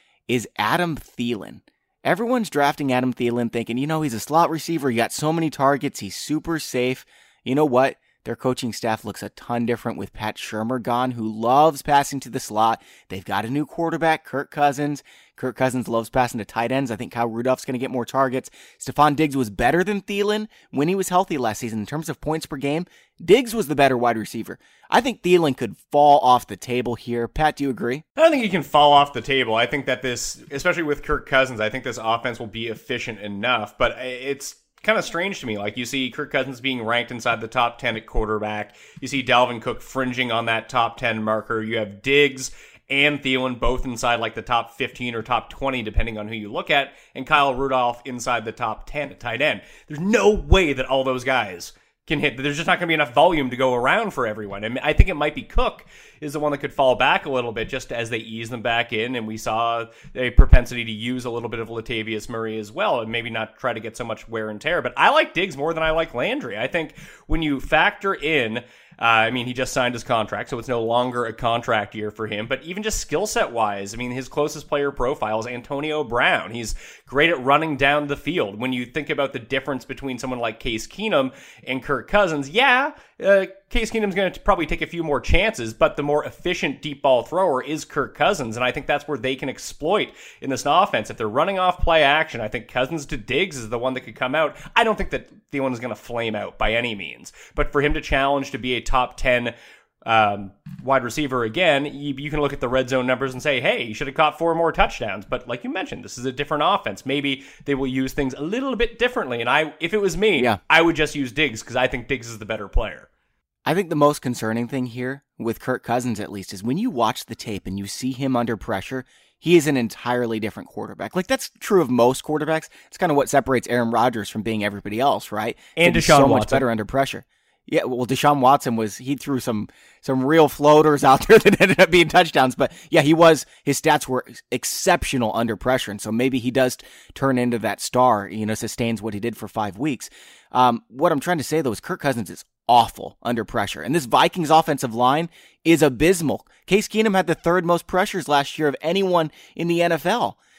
is Adam Thielen. Everyone's drafting Adam Thielen thinking, you know, he's a slot receiver. He got so many targets. He's super safe. You know what? Their coaching staff looks a ton different with Pat Shurmur gone, who loves passing to the slot. They've got a new quarterback, Kirk Cousins. Kirk Cousins loves passing to tight ends. I think Kyle Rudolph's going to get more targets. Stephon Diggs was better than Thielen when he was healthy last season. In terms of points per game, Diggs was the better wide receiver. I think Thielen could fall off the table here. Pat, do you agree? I don't think he can fall off the table. I think that this, especially with Kirk Cousins, I think this offense will be efficient enough, but it's kind of strange to me. Like, you see Kirk Cousins being ranked inside the top ten at quarterback. You see Dalvin Cook fringing on that top ten marker. You have Diggs and Thielen both inside like the top fifteen or top twenty, depending on who you look at, and Kyle Rudolph inside the top ten at tight end. There's no way that all those guys can hit. There's just not going to be enough volume to go around for everyone. I mean, I think it might be Cook is the one that could fall back a little bit just as they ease them back in, and we saw a propensity to use a little bit of Latavius Murray as well, and maybe not try to get so much wear and tear. But I like Diggs more than I like Landry. I think when you factor in Uh, I mean, he just signed his contract, so it's no longer a contract year for him. But even just skill set wise, I mean, his closest player profile is Antonio Brown. He's great at running down the field. When you think about the difference between someone like Case Keenum and Kirk Cousins, yeah, uh, Case Keenum's going to probably take a few more chances, but the more efficient deep ball thrower is Kirk Cousins, and I think that's where they can exploit in this offense. If they're running off play action, I think Cousins to Diggs is the one that could come out. I don't think that Thielen is going to flame out by any means, but for him to challenge to be a top ten um, wide receiver again, you, you can look at the red zone numbers and say, hey, you should have caught four more touchdowns. But like you mentioned, this is a different offense. Maybe they will use things a little bit differently. And I, if it was me, yeah. I would just use Diggs because I think Diggs is the better player. I think the most concerning thing here, with Kirk Cousins at least, is when you watch the tape and you see him under pressure, he is an entirely different quarterback. Like, that's true of most quarterbacks. It's kind of what separates Aaron Rodgers from being everybody else, right? And He's Deshaun so Watson. much better under pressure. Yeah, well, Deshaun Watson was, he threw some some real floaters out there that ended up being touchdowns. But yeah, he was, his stats were exceptional under pressure. And so maybe he does turn into that star, you know, sustains what he did for five weeks. Um, what I'm trying to say, though, is Kirk Cousins is awful under pressure. And this Vikings offensive line is abysmal. Case Keenum had the third most pressures last year of anyone in the N F L.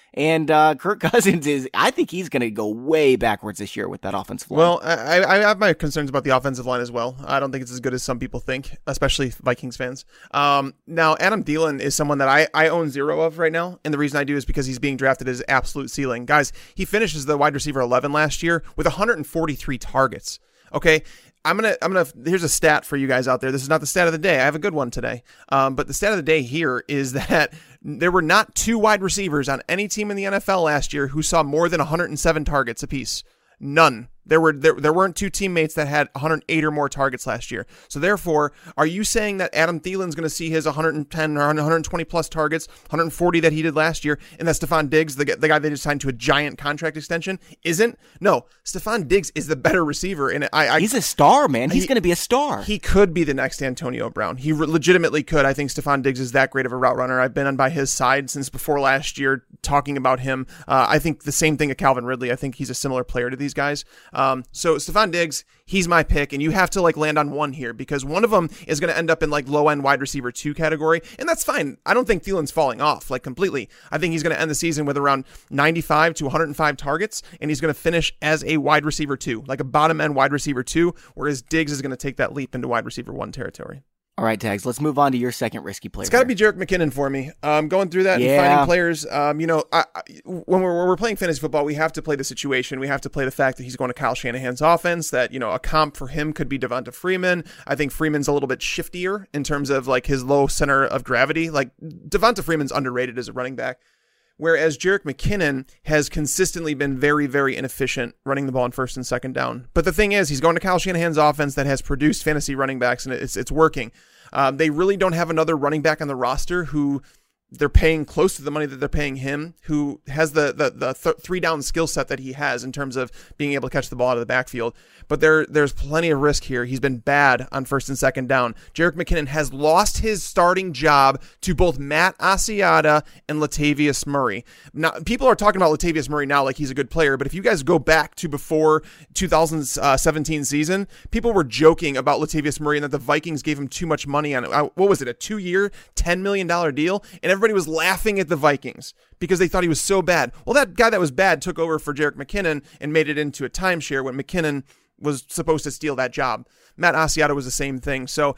And uh, Kirk Cousins is, I think he's going to go way backwards this year with that offensive line. Well, I, I have my concerns about the offensive line as well. I don't think it's as good as some people think, especially Vikings fans. Um, now, Adam Thielen is someone that I, I own zero of right now. And the reason I do is because he's being drafted as absolute ceiling. Guys, he finishes the wide receiver eleven last year with one hundred forty-three targets. Okay. I'm going to, I'm going to, here's a stat for you guys out there. This is not the stat of the day. I have a good one today. Um, but the stat of the day here is that there were not two wide receivers on any team in the N F L last year who saw more than one hundred seven targets apiece. None. There were there, there weren't two teammates that had one hundred eight or more targets last year. So therefore, are you saying that Adam Thielen's going to see his one hundred ten or one hundred twenty plus targets, one hundred forty that he did last year, and that Stephon Diggs, the, the guy they just signed to a giant contract extension, isn't? No, Stephon Diggs is the better receiver, and I, I he's a star, man. He's he, going to be a star. He could be the next Antonio Brown. He re- legitimately could. I think Stephon Diggs is that great of a route runner. I've been on by his side since before last year, talking about him. Uh, I think the same thing of Calvin Ridley. I think he's a similar player to these guys. Um, so Stephon Diggs, he's my pick, and you have to like land on one here because one of them is going to end up in like low end wide receiver two category, and that's fine. I don't think Thielen's falling off like completely. I think he's going to end the season with around ninety-five to one hundred five targets, and he's going to finish as a wide receiver two, like a bottom end wide receiver two, whereas Diggs is going to take that leap into wide receiver one territory. All right, Tags, let's move on to your second risky player. It's got to be Jerick McKinnon for me. Um, going through that yeah. and finding players, um, you know, I, I, when, we're, when we're playing fantasy football, we have to play the situation. We have to play the fact that he's going to Kyle Shanahan's offense, that, you know, a comp for him could be Devonta Freeman. I think Freeman's a little bit shiftier in terms of like his low center of gravity. Like Devonta Freeman's underrated as a running back. Whereas Jerick McKinnon has consistently been very, very inefficient running the ball on first and second down. But the thing is, he's going to Kyle Shanahan's offense that has produced fantasy running backs, and it's it's working. Um, they really don't have another running back on the roster who they're paying close to the money that they're paying him, who has the the, the th- three down skill set that he has in terms of being able to catch the ball out of the backfield. But there there's plenty of risk here. He's been bad on first and second down. Jerick McKinnon has lost his starting job to both Matt Asiata and Latavius Murray. Now, people are talking about Latavius Murray now like he's a good player, but if you guys go back to before two thousand seventeen season, people were joking about Latavius Murray and that the Vikings gave him too much money on it. What was it, a two-year, ten million dollars deal? And everybody was laughing at the Vikings because they thought he was so bad. Well, that guy that was bad took over for Jerick McKinnon and made it into a timeshare when McKinnon was supposed to steal that job. Matt Asiata was the same thing. So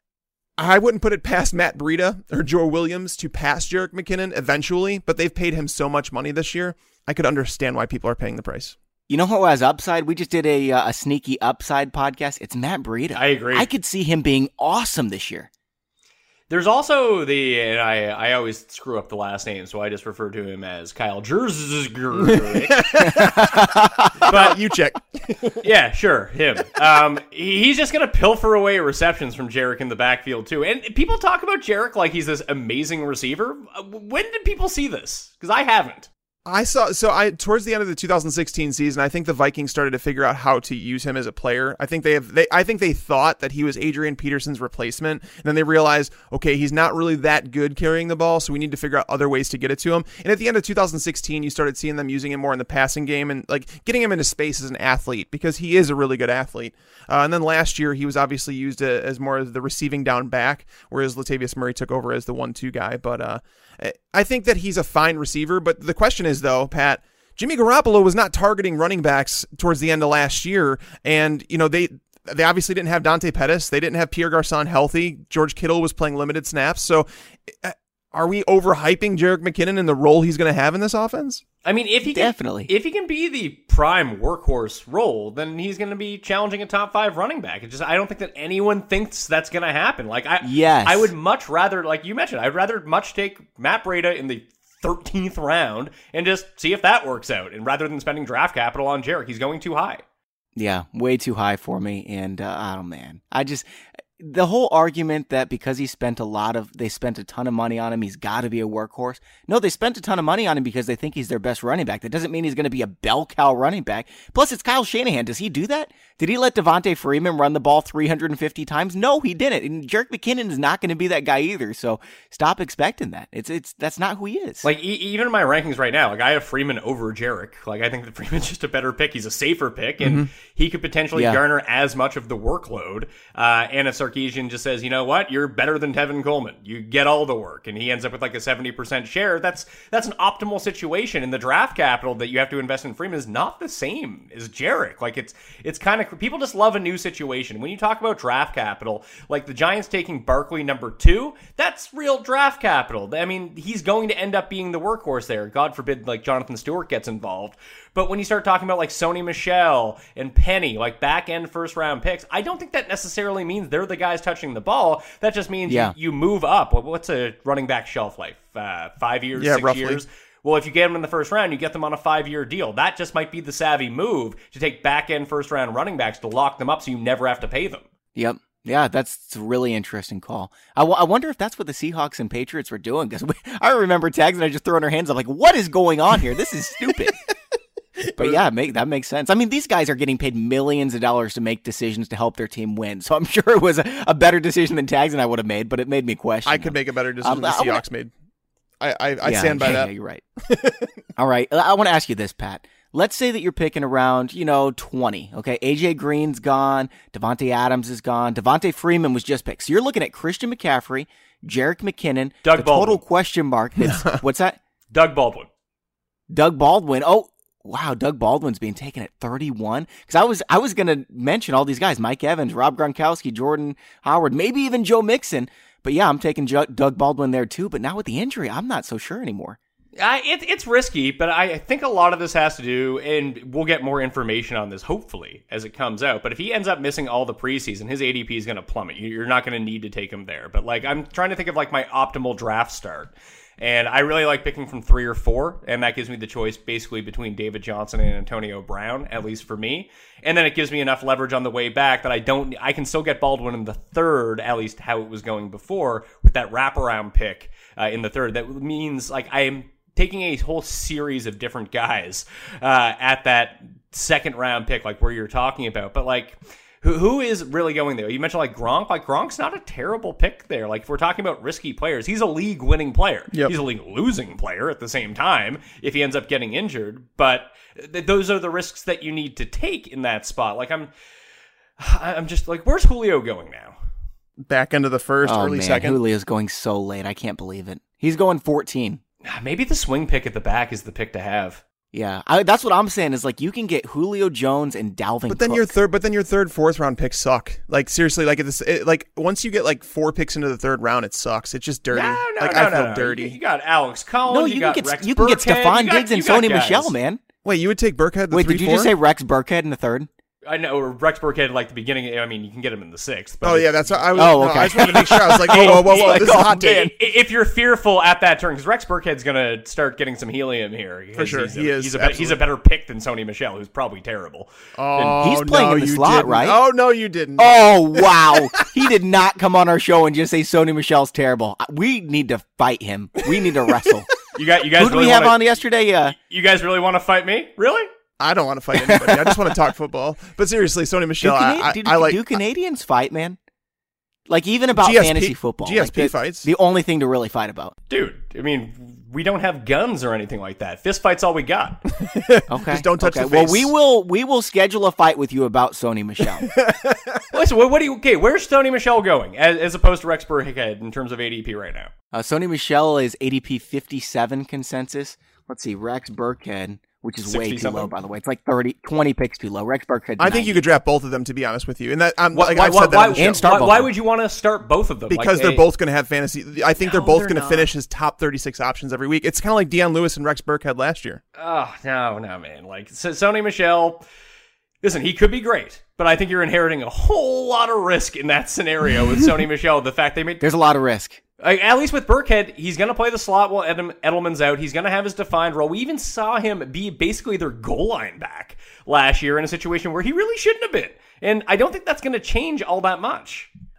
I wouldn't put it past Matt Breida or Joe Williams to pass Jerick McKinnon eventually, but they've paid him so much money this year. I could understand why people are paying the price. You know who has upside? We just did a uh, a sneaky upside podcast. It's Matt Breida. I agree. I could see him being awesome this year. There's also the, and I, I always screw up the last name, so I just refer to him as Kyle Juszczyk. But you check. Yeah, sure, him. Um, he's just going to pilfer away receptions from Jerick in the backfield, too. And people talk about Jerick like he's this amazing receiver. When did people see this? Because I haven't. I saw, so I, towards the end of the two thousand sixteen season, I think the Vikings started to figure out how to use him as a player. I think they have, they, I think they thought that he was Adrian Peterson's replacement. And then they realized, okay, he's not really that good carrying the ball, so we need to figure out other ways to get it to him. And at the end of two thousand sixteen, you started seeing them using him more in the passing game and like getting him into space as an athlete because he is a really good athlete. Uh, and then last year, he was obviously used a, as more of the receiving down back, whereas Latavius Murray took over as the one two guy. But, uh, I think that he's a fine receiver, but the question is, though, Pat, Jimmy Garoppolo was not targeting running backs towards the end of last year, and, you know, they they obviously didn't have Dante Pettis. They didn't have Pierre Garçon healthy. George Kittle was playing limited snaps. So are we overhyping Jerick McKinnon and the role he's going to have in this offense? I mean, if he can, Definitely. if he can be the prime workhorse role, then he's going to be challenging a top five running back. It just I don't think that anyone thinks that's going to happen. Like I, yes. I would much rather, like you mentioned, I'd rather much take Matt Breida in the thirteenth round and just see if that works out. And rather than spending draft capital on Jerick, he's going too high. Yeah, way too high for me. And uh, oh man, I just. The whole argument that because he spent a lot of, they spent a ton of money on him, he's got to be a workhorse. No, they spent a ton of money on him because they think he's their best running back. That doesn't mean he's going to be a bell cow running back. Plus, it's Kyle Shanahan. Does he do that? Did he let Devontae Freeman run the ball three hundred fifty times? No, he didn't. And Jerick McKinnon is not going to be that guy either. So stop expecting that. It's it's that's not who he is. Like e- even in my rankings right now, like I have Freeman over Jerick. Like I think that Freeman's just a better pick. He's a safer pick, and mm-hmm. he could potentially yeah. garner as much of the workload. Uh, and if Sarkisian just says, you know what, you're better than Tevin Coleman, you get all the work, and he ends up with like a seventy percent share. That's that's an optimal situation. And the draft capital that you have to invest in Freeman is not the same as Jerick. Like it's it's kind of people just love a new situation. When you talk about draft capital, like the Giants taking Barkley number two, that's real draft capital. I mean, he's going to end up being the workhorse there. God forbid, like Jonathan Stewart gets involved. But when you start talking about like Sony Michel and Penny, like back end first round picks, I don't think that necessarily means they're the guys touching the ball. That just means yeah. you, you move up. What's a running back shelf life? Uh, five years, yeah, six roughly. years? Well, if you get them in the first round, you get them on a five-year deal. That just might be the savvy move to take back-end first-round running backs to lock them up so you never have to pay them. Yep. Yeah, that's a really interesting call. I, w- I wonder if that's what the Seahawks and Patriots were doing, because I remember Tags and I just throwing our hands up like, what is going on here? This is stupid. But yeah, make, that makes sense. I mean, these guys are getting paid millions of dollars to make decisions to help their team win. So I'm sure it was a, a better decision than Tags and I would have made, but it made me question. I could them. make a better decision um, than the Seahawks wanna, made. I, I, I yeah, stand by yeah, that. Yeah, you're right. All right. I want to ask you this, Pat. Let's say that you're picking around, you know, twenty. Okay. A J Green's gone. Devontae Adams is gone. Devontae Freeman was just picked. So you're looking at Christian McCaffrey, Jerick McKinnon. Doug the Baldwin. Total question mark is, what's that? Doug Baldwin. Doug Baldwin. Oh, wow. Doug Baldwin's being taken at thirty-one. Because I was, I was going to mention all these guys, Mike Evans, Rob Gronkowski, Jordan Howard, maybe even Joe Mixon. But yeah, I'm taking J- Doug Baldwin there too. But now with the injury, I'm not so sure anymore. Uh, it, it's risky, but I think a lot of this has to do, and we'll get more information on this hopefully as it comes out. But if he ends up missing all the preseason, his A D P is going to plummet. You're not going to need to take him there. But like, I'm trying to think of like my optimal draft start. And I really like picking from three or four, and that gives me the choice basically between David Johnson and Antonio Brown, at least for me. And then it gives me enough leverage on the way back that I don't, I can still get Baldwin in the third, at least how it was going before, with that wraparound pick uh, in the third. That means like I am taking a whole series of different guys uh, at that second round pick, like where you're talking about. But like, Who who is really going there? You mentioned like Gronk. Like Gronk's not a terrible pick there. Like if we're talking about risky players, he's a league winning player. Yep. He's a league losing player at the same time if he ends up getting injured. But th- those are the risks that you need to take in that spot. Like I'm, I'm just like, where's Julio going now? Back into the first, oh, early man, second. Julio's going so late. I can't believe it. He's going fourteen. Maybe the swing pick at the back is the pick to have. Yeah, I, that's what I'm saying is like you can get Julio Jones and Dalvin But then Cook. your third, but then your third, fourth round picks suck. Like seriously, like it's it, like once you get like four picks into the third round, it sucks. It's just dirty. No, no, like no, I no, feel no. dirty. You, you got Alex Collins. No, you, you got can get Rex you can get Burkhead, Stephon you got- Diggs and you got Sony guys. Michel, man. Wait, you would take Burkhead? The Wait, three, did you four? just say Rex Burkhead in the third? I know, or Rex Burkhead, like the beginning. I mean, you can get him in the sixth. But Oh yeah, that's what I was. Oh, no, okay. I just wanted to make sure. I was like, whoa, whoa, whoa, whoa, Like, this is a oh, hot man. take. If you're fearful at that turn, because Rex Burkhead's going to start getting some helium here. For sure, he's a, he is, He's a, better, he's a absolutely. better pick than Sony Michel, who's probably terrible. Oh, He's playing no, in the you slot, didn't. right? Oh no, you didn't. Oh, wow. He did not come on our show and just say Sony Michel's terrible. We need to fight him. We need to wrestle. You got you guys. Who did really we have wanna, on yesterday? Uh, You guys really want to fight me? Really? I don't want to fight anybody. I just want to talk football. But seriously, Sony do, Michel, Cana- I, I, do, I like do Canadians fight, man? Like even about G S P fantasy football. G S P like the, fights. The only thing to really fight about. Dude, I mean, we don't have guns or anything like that. Fist fight's all we got. Okay. Just don't touch okay. the Well, face. we will we will schedule a fight with you about Sony Michel. Listen, what, what do you? Okay, where's Sony Michel going as, as opposed to Rex Burkhead in terms of A D P right now? Uh, Sony Michel is A D P fifty-seven consensus. Let's see, Rex Burkhead, which is way too sixty-something. low, by the way. It's like thirty, twenty picks too low. Rex Burkhead. I think you could draft both of them, to be honest with you. And that I'm Why, like why, I've said that why, on the why, show. And start why, both why of them. would you want to start both of them? Because Like, they're hey, both going to have fantasy. I think they're No, both they're going to not. finish as top thirty-six options every week. It's kind of like Deion Lewis and Rex Burkhead last year. Oh no, no, man! Like so, Sony Michel. Listen, he could be great, but I think you're inheriting a whole lot of risk in that scenario with Sony Michel. The fact they made, There's a lot of risk. like, at least with Burkhead, he's going to play the slot while Edem, Edelman's out. He's going to have his defined role. We even saw him be basically their goal line back last year in a situation where he really shouldn't have been. And I don't think that's going to change all that much.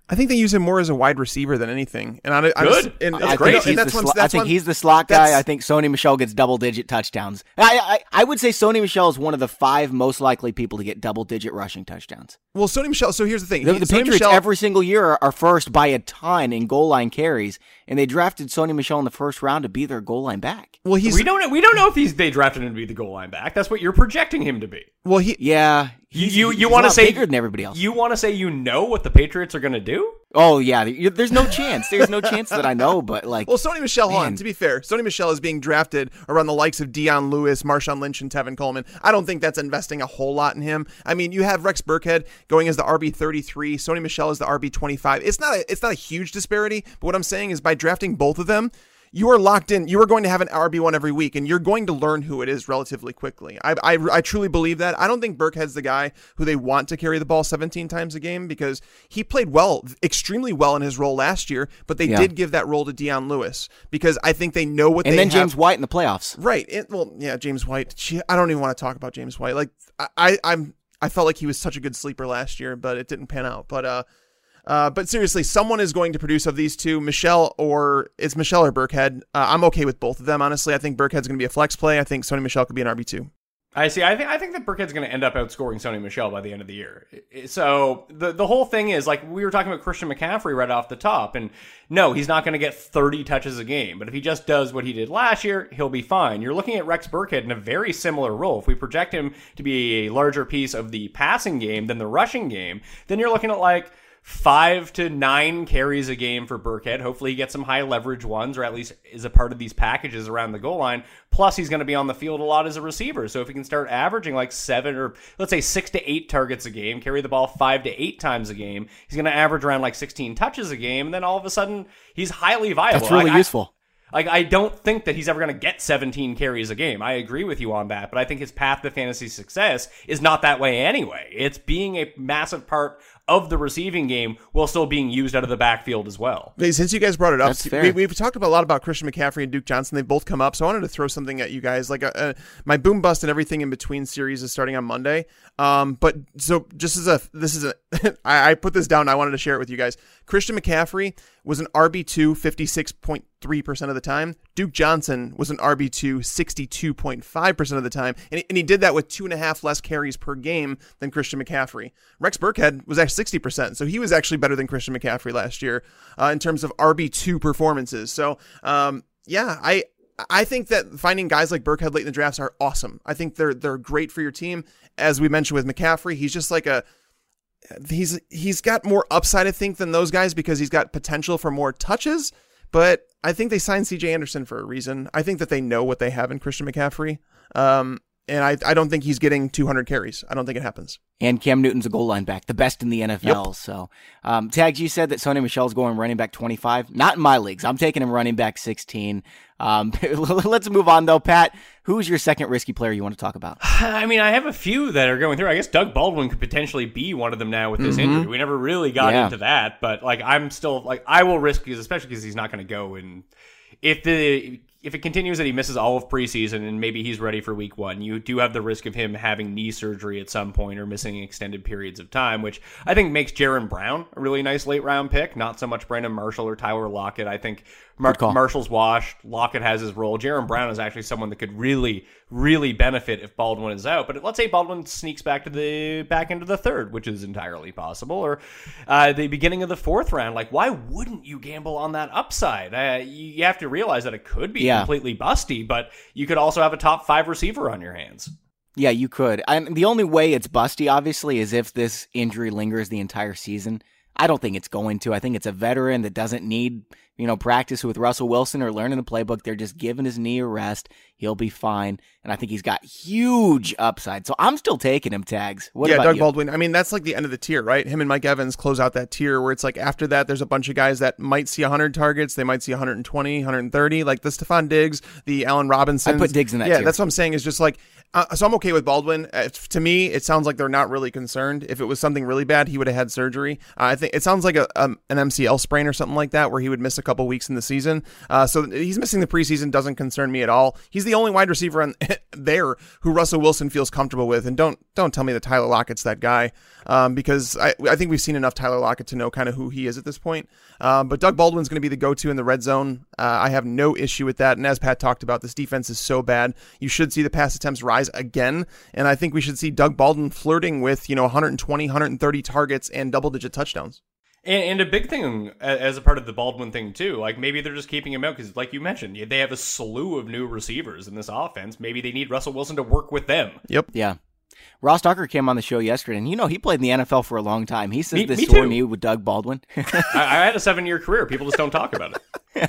I think they use him more as a wide receiver than anything. And I, I Good. Just, and, I and, think, and he's, that's the one, sl- that's I think one, he's the slot guy. I think Sony Michel gets double-digit touchdowns. I, I I would say Sony Michel is one of the five most likely people to get double-digit rushing touchdowns. Well, Sony Michel, so here's the thing. The, He- the Sony Patriots Michel- every single year are, are first by a ton in goal line carries, and they drafted Sony Michel in the first round to be their goal line back. Well, he's we don't know, we don't know if he's they drafted him to be the goal line back. That's what you're projecting him to be. well he Yeah. You he's- you, he's you a want to lot say bigger than everybody else. You want to say you know what the Patriots are going to do? Oh, yeah. you- There's no chance. There's no chance that I know, but like. Well, Sony Michel, hold on, Man. to be fair, Sony Michel is being drafted around the likes of Dion Lewis, Marshawn Lynch, and Tevin Coleman. I don't think that's investing a whole lot in him. I mean, you have Rex Burkhead going as the R B thirty-three, Sony Michel is the R B twenty-five. It's not a, it's not a huge disparity, but what I'm saying is by drafting both of them, you are locked in. You are going to have an R B one every week, and you're going to learn who it is relatively quickly. I, I, I truly believe that. I don't think Burkhead's the guy who they want to carry the ball seventeen times a game because he played well, extremely well in his role last year, but they Yeah. did give that role to Dion Lewis because I think they know what and they then have. James White in the playoffs. Right. It, well, yeah, James White. Gee, I don't even want to talk about James White. Like, I, I, I'm, I felt like he was such a good sleeper last year, but it didn't pan out. But, uh, uh, but seriously, someone is going to produce of these two, Michel or it's Michel or Burkhead. Uh, I'm okay with both of them, honestly. I think Burkhead's going to be a flex play. I think Sony Michel could be an R B two. I see. I think I think that Burkhead's going to end up outscoring Sony Michel by the end of the year. So the the whole thing is like we were talking about Christian McCaffrey right off the top, and no, he's not going to get thirty touches a game. But if he just does what he did last year, he'll be fine. You're looking at Rex Burkhead in a very similar role. If we project him to be a larger piece of the passing game than the rushing game, then you're looking at like five to nine carries a game for Burkhead. Hopefully he gets some high leverage ones, or at least is a part of these packages around the goal line. Plus he's going to be on the field a lot as a receiver. So if he can start averaging like seven or let's say six to eight targets a game, carry the ball five to eight times a game, he's going to average around like sixteen touches a game. And then all of a sudden he's highly viable. That's really like, useful. I, like I don't think that he's ever going to get seventeen carries a game. I agree with you on that, but I think his path to fantasy success is not that way anyway. It's being a massive part of the receiving game while still being used out of the backfield as well. Hey, since you guys brought it up, That's fair. we, we've talked about a lot about Christian McCaffrey and Duke Johnson. They've both come up, so I wanted to throw something at you guys. Like a, a, my boom bust and everything in between series is starting on Monday. Um, but so just as a this is a I, I put this down. And I wanted to share it with you guys. Christian McCaffrey was an R B two fifty-six point three percent of the time. Duke Johnson was an R B two sixty-two point five percent of the time, and he, and he did that with two and a half less carries per game than Christian McCaffrey. Rex Burkhead was actually sixty percent, so he was actually better than Christian McCaffrey last year uh, in terms of R B two performances. So, um, yeah, I I think that finding guys like Burkhead late in the drafts are awesome. I think they're they're great for your team. As we mentioned with McCaffrey, he's just like a he's he's got more upside, I think, than those guys because he's got potential for more touches. But I think they signed C J Anderson for a reason. I think that they know what they have in Christian McCaffrey. Um, and I, I don't think he's getting two hundred carries. I don't think it happens. And Cam Newton's a goal line back, the best in the N F L. Yep. So, um, Tags, you said that Sony Michel's going running back twenty-five. Not in my leagues. I'm taking him running back sixteen. Um, let's move on, though. Pat, who's your second risky player you want to talk about? I mean, I have a few that are going through. I guess Doug Baldwin could potentially be one of them now with this Mm-hmm. injury. We never really got Yeah. into that, but like I'm still like I will risk because especially because he's not going to go and if the if it continues that he misses all of preseason and maybe he's ready for week one, you do have the risk of him having knee surgery at some point or missing extended periods of time, which I think makes Jaron Brown a really nice late round pick. Not so much Brandon Marshall or Tyler Lockett. I think Mar- call. Marshall's washed. Lockett has his role. Jaron Brown is actually someone that could really, really benefit if Baldwin is out. But let's say Baldwin sneaks back to the back into the third, which is entirely possible, or uh, the beginning of the fourth round. Like, why wouldn't you gamble on that upside? Uh, you, you have to realize that it could be Yeah. completely busty, but you could also have a top five receiver on your hands. Yeah, you could. And the only way it's busty, obviously, is if this injury lingers the entire season. I don't think it's going to. I think it's a veteran that doesn't need, you know, practice with Russell Wilson or learning the playbook. They're just giving his knee a rest. He'll be fine. And I think he's got huge upside. So I'm still taking him, Tags. What yeah, about Doug you? Baldwin. I mean, that's like the end of the tier, right? Him and Mike Evans close out that tier where it's like after that, there's a bunch of guys that might see one hundred targets. They might see one hundred twenty, one hundred thirty, like the Stephon Diggs, the Allen Robinson. I put Diggs in that Yeah, tier. that's what I'm saying is just like, uh, so I'm okay with Baldwin. Uh, to me, it sounds like they're not really concerned. If it was something really bad, he would have had surgery. Uh, I think it sounds like a um, an M C L sprain or something like that where he would miss a couple couple weeks in the season. Uh, so he's missing the preseason doesn't concern me at all. He's the only wide receiver on there who Russell Wilson feels comfortable with. And don't don't tell me that Tyler Lockett's that guy, um, because I, I think we've seen enough Tyler Lockett to know kind of who he is at this point. Um, but Doug Baldwin's going to be the go-to in the red zone. Uh, I have no issue with that. And as Pat talked about, this defense is so bad. You should see the pass attempts rise again. And I think we should see Doug Baldwin flirting with, you know, one twenty, one thirty targets and double-digit touchdowns. And, and a big thing as a part of the Baldwin thing, too, like maybe they're just keeping him out because, like you mentioned, they have a slew of new receivers in this offense. Maybe they need Russell Wilson to work with them. Yep. Yeah. Ross Tucker came on the show yesterday, and you know he played in the N F L for a long time. He says Me- this me sore too. knee with Doug Baldwin. I, I had a seven-year career. People just don't talk about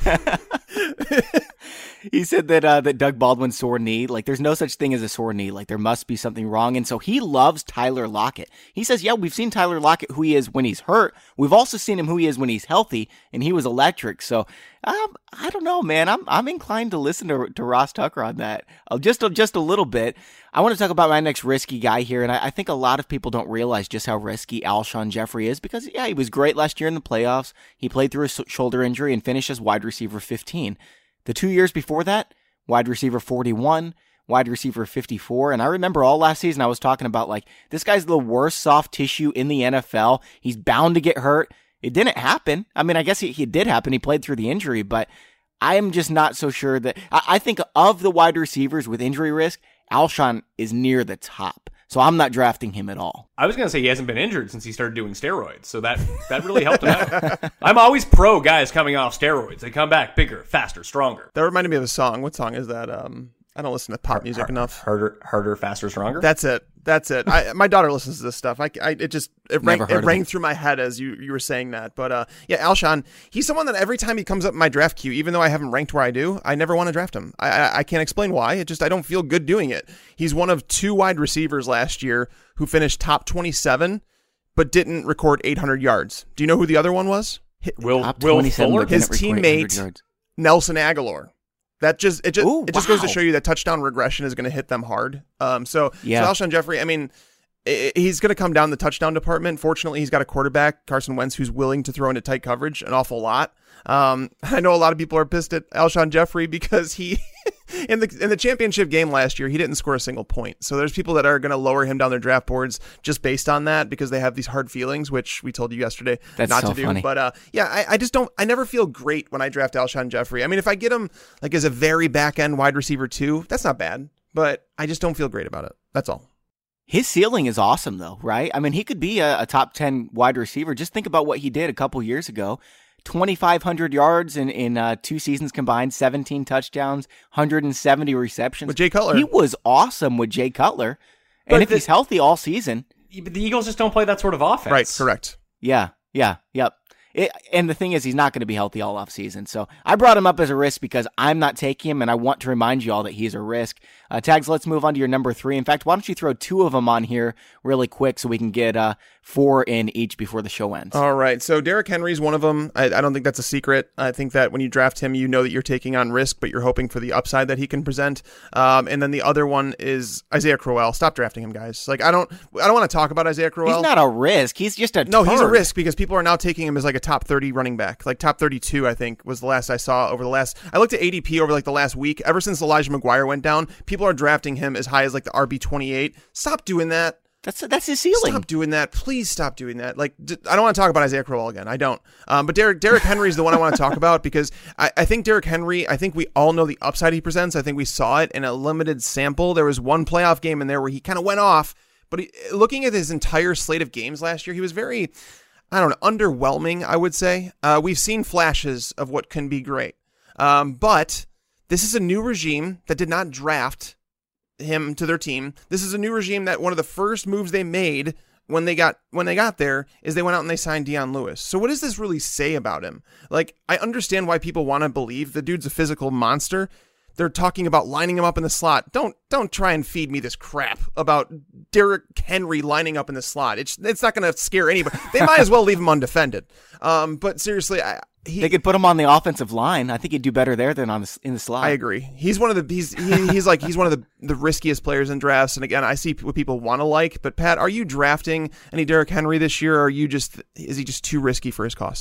it. He said that uh, that Doug Baldwin's sore knee, like there's no such thing as a sore knee. Like there must be something wrong. And so he loves Tyler Lockett. He says, yeah, we've seen Tyler Lockett who he is when he's hurt. We've also seen him who he is when he's healthy, and he was electric. So um, I don't know, man. I'm I'm inclined to listen to, to Ross Tucker on that. Uh, just, a, just a little bit. I want to talk about my next risky guy here, and I, I think a lot of people don't realize just how risky Alshon Jeffrey is because, yeah, he was great last year in the playoffs. He played through a shoulder injury and finished as wide receiver fifteen. The two years before that, wide receiver forty-one, wide receiver fifty-four. And I remember all last season I was talking about, like, this guy's the worst soft tissue in the N F L. He's bound to get hurt. It didn't happen. I mean, I guess it, it did happen. He played through the injury, but I am just not so sure that I, I think of the wide receivers with injury risk, Alshon is near the top. So I'm not drafting him at all. I was going to say he hasn't been injured since he started doing steroids, so that, that really helped him out. I'm always pro guys coming off steroids. They come back bigger, faster, stronger. That reminded me of a song. What song is that? Um, I don't listen to pop music enough. Harder, harder, faster, stronger? That's it. That's it. I, my daughter listens to this stuff. I, I it just it rang, it rang it. through my head as you, you were saying that. But uh, yeah, Alshon, he's someone that every time he comes up in my draft queue, even though I haven't ranked where I do, I never want to draft him. I, I I can't explain why. It just I don't feel good doing it. He's one of two wide receivers last year who finished top twenty-seven, but didn't record eight hundred yards. Do you know who the other one was? Will Top Will twenty-seven, Fuller? but didn't His record eight hundred teammate yards. Nelson Aguilar. That just it just Ooh, it just goes to wow. show you that touchdown regression is going to hit them hard. Um, so Yeah. so Alshon Jeffrey, I mean, i- he's going to come down the touchdown department. Fortunately, he's got a quarterback, Carson Wentz, who's willing to throw into tight coverage an awful lot. Um, I know a lot of people are pissed at Alshon Jeffrey because he in the in the championship game last year he didn't score a single point. So there's people that are going to lower him down their draft boards just based on that because they have these hard feelings, which we told you yesterday That's not so to do. funny. But uh, yeah, I, I just don't. I never feel great when I draft Alshon Jeffrey. I mean, if I get him like as a very back end wide receiver too, that's not bad. But I just don't feel great about it. That's all. His ceiling is awesome, though, right? I mean, he could be a, a top ten wide receiver. Just think about what he did a couple years ago. twenty-five hundred yards in, in uh, two seasons combined, seventeen touchdowns, one hundred seventy receptions. With Jay Cutler. He was awesome with Jay Cutler. And But if the- he's healthy all season, But the Eagles just don't play that sort of offense. Right. Correct. yeah, yeah, yep. It, and the thing is, he's not going to be healthy all offseason. So I brought him up as a risk because I'm not taking him, and I want to remind you all that he's a risk. Uh, Tags, let's move on to your number three. In fact, why don't you throw two of them on here really quick so we can get uh, four in each before the show ends. All right. So Derrick Henry's one of them. I, I don't think that's a secret. I think that when you draft him, you know that you're taking on risk, but you're hoping for the upside that he can present. Um, and then the other one is Isaiah Crowell. Stop drafting him, guys. Like I don't, I don't want to talk about Isaiah Crowell. He's not a risk. He's just a No, he's a turd. risk because people are now taking him as like a top thirty running back, like top thirty-two, I think was the last I saw over the last, I looked at A D P over like the last week. Ever since Elijah McGuire went down, people are drafting him as high as like the R B twenty-eight. Stop doing that. That's that's his ceiling. Stop doing that. Please stop doing that. Like, d- I don't want to talk about Isaiah Crowell again. I don't. Um, but Derrick, Derrick Henry is the one I want to talk about because I, I think Derrick Henry, I think we all know the upside he presents. I think we saw it in a limited sample. There was one playoff game in there where he kind of went off, but he, looking at his entire slate of games last year, he was very, I don't know, underwhelming, I would say. Uh, we've seen flashes of what can be great. Um, but this is a new regime that did not draft him to their team. This is a new regime that one of the first moves they made when they got when they got there is they went out and they signed Deion Lewis. So what does this really say about him? Like, I understand why people want to believe the dude's a physical monster. They're talking about lining him up in the slot. Don't don't try and feed me this crap about Derrick Henry lining up in the slot. It's it's not going to scare anybody. They might as well leave him undefended. Um, but seriously, I, he, They could put him on the offensive line. I think he'd do better there than on the, in the slot. I agree. He's one of the he's he, he's like he's one of the, the riskiest players in drafts. And again, I see what people want to like. But Pat, are you drafting any Derrick Henry this year? Or are you just is he just too risky for his cost?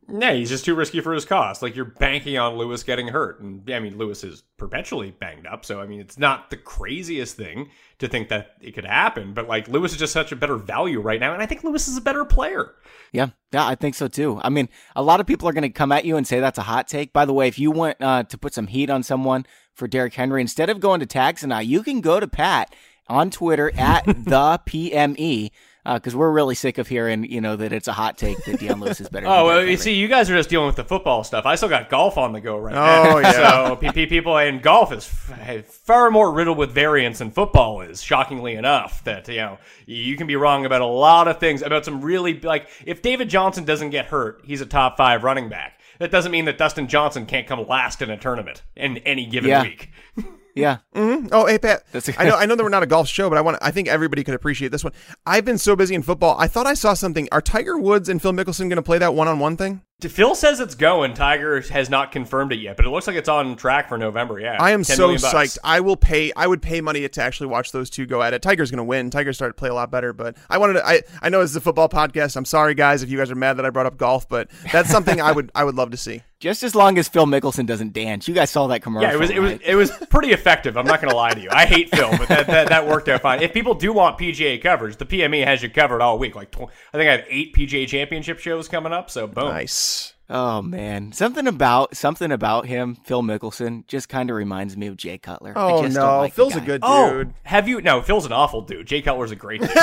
Yeah, he's just too risky for his cost. Like, you're banking on Lewis getting hurt. And, I mean, Lewis is perpetually banged up. So, I mean, it's not the craziest thing to think that it could happen. But, like, Lewis is just such a better value right now. And I think Lewis is a better player. Yeah, yeah, I think so too. I mean, a lot of people are going to come at you and say that's a hot take. By the way, if you want uh, to put some heat on someone for Derrick Henry, instead of going to Tags and I, you can go to Pat on Twitter at the P M E. Because uh, we're really sick of hearing, you know, that it's a hot take that Deion Lewis is better. Oh, well, you see, you guys are just dealing with the football stuff. I still got golf on the go right oh, now. Yeah. So P P people in golf is f- far more riddled with variance than football is, shockingly enough, that, you know, you can be wrong about a lot of things, about some really, like, if David Johnson doesn't get hurt, he's a top five running back. That doesn't mean that Dustin Johnson can't come last in a tournament in any given yeah. week. Yeah. Mm-hmm. Oh, hey Pat. I know. I know that we're not a golf show, but I want. I think everybody could appreciate this one. I've been so busy in football. I thought I saw something. Are Tiger Woods and Phil Mickelson going to play that one-on-one thing? Phil says it's going. Tiger has not confirmed it yet, but it looks like it's on track for November. Yeah, I am so psyched. I will pay. I would pay money to actually watch those two go at it. Tiger's going to win. Tiger started to play a lot better, but I wanted to. I I know this is a football podcast. I'm sorry, guys, if you guys are mad that I brought up golf, but that's something I would I would love to see. Just as long as Phil Mickelson doesn't dance. You guys saw that commercial. Yeah, it was it was right? it was pretty effective. I'm not going to lie to you. I hate Phil, but that, that that worked out fine. If people do want P G A coverage, the P M E has you covered all week. Like tw- I think I have eight P G A Championship shows coming up. So boom. Nice. Oh man, something about something about him, Phil Mickelson, just kind of reminds me of Jay Cutler. Oh I just no, don't like Phil's the a guy. good dude. Oh, have you? No, Phil's an awful dude. Jay Cutler's a great dude.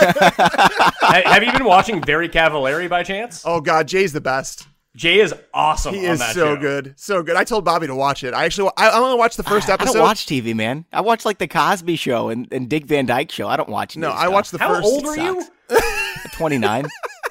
Have you been watching Very Cavallari by chance? Oh God, Jay's the best. Jay is awesome. He on is that so show. good, so good. I told Bobby to watch it. I actually, I, I only watched the first I, episode. I don't watch T V, man. I watch like the Cosby Show and, and Dick Van Dyke Show. I don't watch. No, new I stuff. watched the How first. old are you? twenty-nine.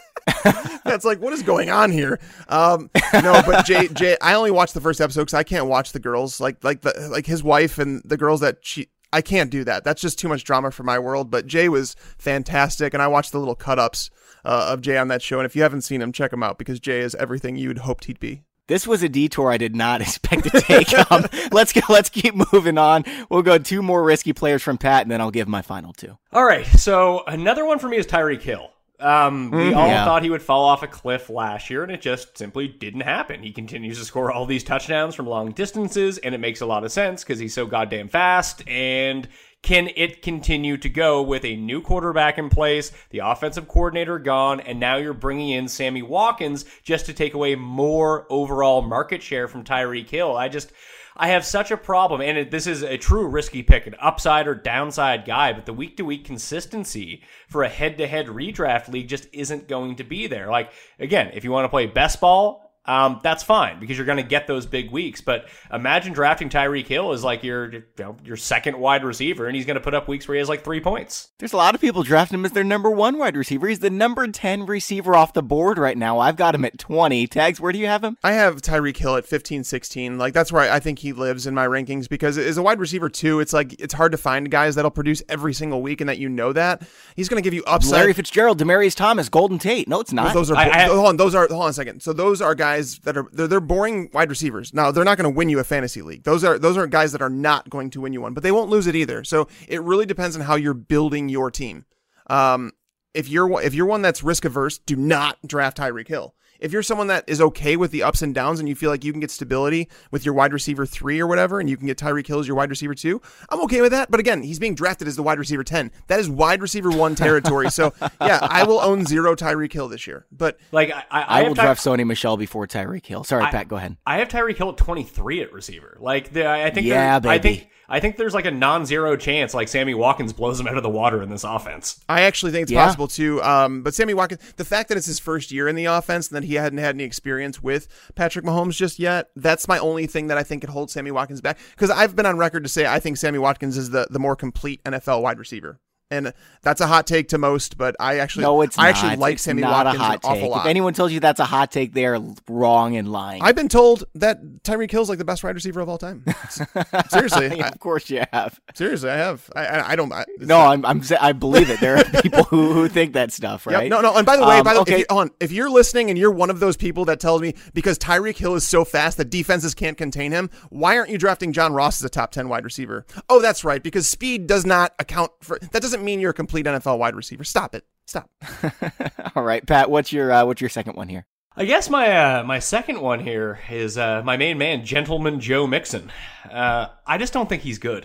That's like, what is going on here? Um, no, but Jay, Jay, I only watched the first episode because I can't watch the girls, like, like the, like his wife and the girls that she. I can't do that. That's just too much drama for my world. But Jay was fantastic, and I watched the little cut-ups uh, of Jay on that show. And if you haven't seen him, check him out because Jay is everything you'd hoped he'd be. This was a detour I did not expect to take. um, let's go. Let's keep moving on. We'll go two more risky players from Pat, and then I'll give my final two. All right. So another one for me is Tyreek Hill. Um, we Mm, all yeah. thought he would fall off a cliff last year, and it just simply didn't happen. He continues to score all these touchdowns from long distances, and it makes a lot of sense because he's so goddamn fast. And can it continue to go with a new quarterback in place, the offensive coordinator gone, and now you're bringing in Sammy Watkins just to take away more overall market share from Tyreek Hill? I just... I have such a problem, and it, this is a true risky pick, an upside or downside guy, but the week-to-week consistency for a head-to-head redraft league just isn't going to be there. Like, again, if you want to play best ball, um, that's fine, because you're going to get those big weeks, but imagine drafting Tyreek Hill as like your, you know, your second wide receiver, and he's going to put up weeks where he has like three points. There's a lot of people drafting him as their number one wide receiver. He's the number ten receiver off the board right now. I've got him at twenty. Tags, where do you have him? I have Tyreek Hill at fifteen, sixteen. Like, that's where I think he lives in my rankings because as a wide receiver, too, it's like it's hard to find guys that'll produce every single week and that you know that. He's going to give you upside. Larry Fitzgerald, Demarius Thomas, Golden Tate. No, it's not. Those are, I- I- hold on, those are, hold on a second. So those are guys that are, they're, they're boring wide receivers. Now, they're not going to win you a fantasy league. Those are, those are guys that are not going to win you one, but they won't lose it either. So it really depends on how you're building your team. Um, if you're, if you're one that's risk averse, do not draft Tyreek Hill. If you're someone that is okay with the ups and downs and you feel like you can get stability with your wide receiver three or whatever, and you can get Tyreek Hill as your wide receiver two, I'm okay with that. But again, he's being drafted as the wide receiver ten. That is wide receiver one territory. So yeah, I will own zero Tyreek Hill this year. But Like I, I, I have will Ty- draft Sony Michel before Tyreek Hill. Sorry, I- Pat, go ahead. I have Tyreek Hill at twenty-three at receiver. Like the, I think, Yeah, there- I baby. think, I think there's like a non-zero chance like Sammy Watkins blows him out of the water in this offense. I actually think it's Yeah. possible too. Um, but Sammy Watkins, the fact that it's his first year in the offense and that he hadn't had any experience with Patrick Mahomes just yet, that's my only thing that I think could hold Sammy Watkins back. Because I've been on record to say I think Sammy Watkins is the, the more complete N F L wide receiver. And that's a hot take to most, but I actually, No, it's I not. actually like It's Sammy not Watkins a hot an awful take. lot. If anyone tells you that's a hot take, they're wrong and lying. I've been told that Tyreek Hill's like the best wide receiver of all time. Seriously, I, of course you have. seriously, I have. I, I, I don't. I, No, I'm, I'm, I believe it. There are people who, who think that stuff, Yep, right? no, no. And by the way, Um, by the okay. way, if, you, hold on, if you're listening and you're one of those people that tells me because Tyreek Hill is so fast that defenses can't contain him, why aren't you drafting John Ross as a top ten wide receiver? Oh, that's right, because speed does not account for. That doesn't mean you're a complete N F L wide receiver. Stop it. Stop. All right, Pat, what's your uh, what's your second one here? I guess my uh, my second one here is uh, my main man, Gentleman Joe Mixon. Uh, I just don't think he's good.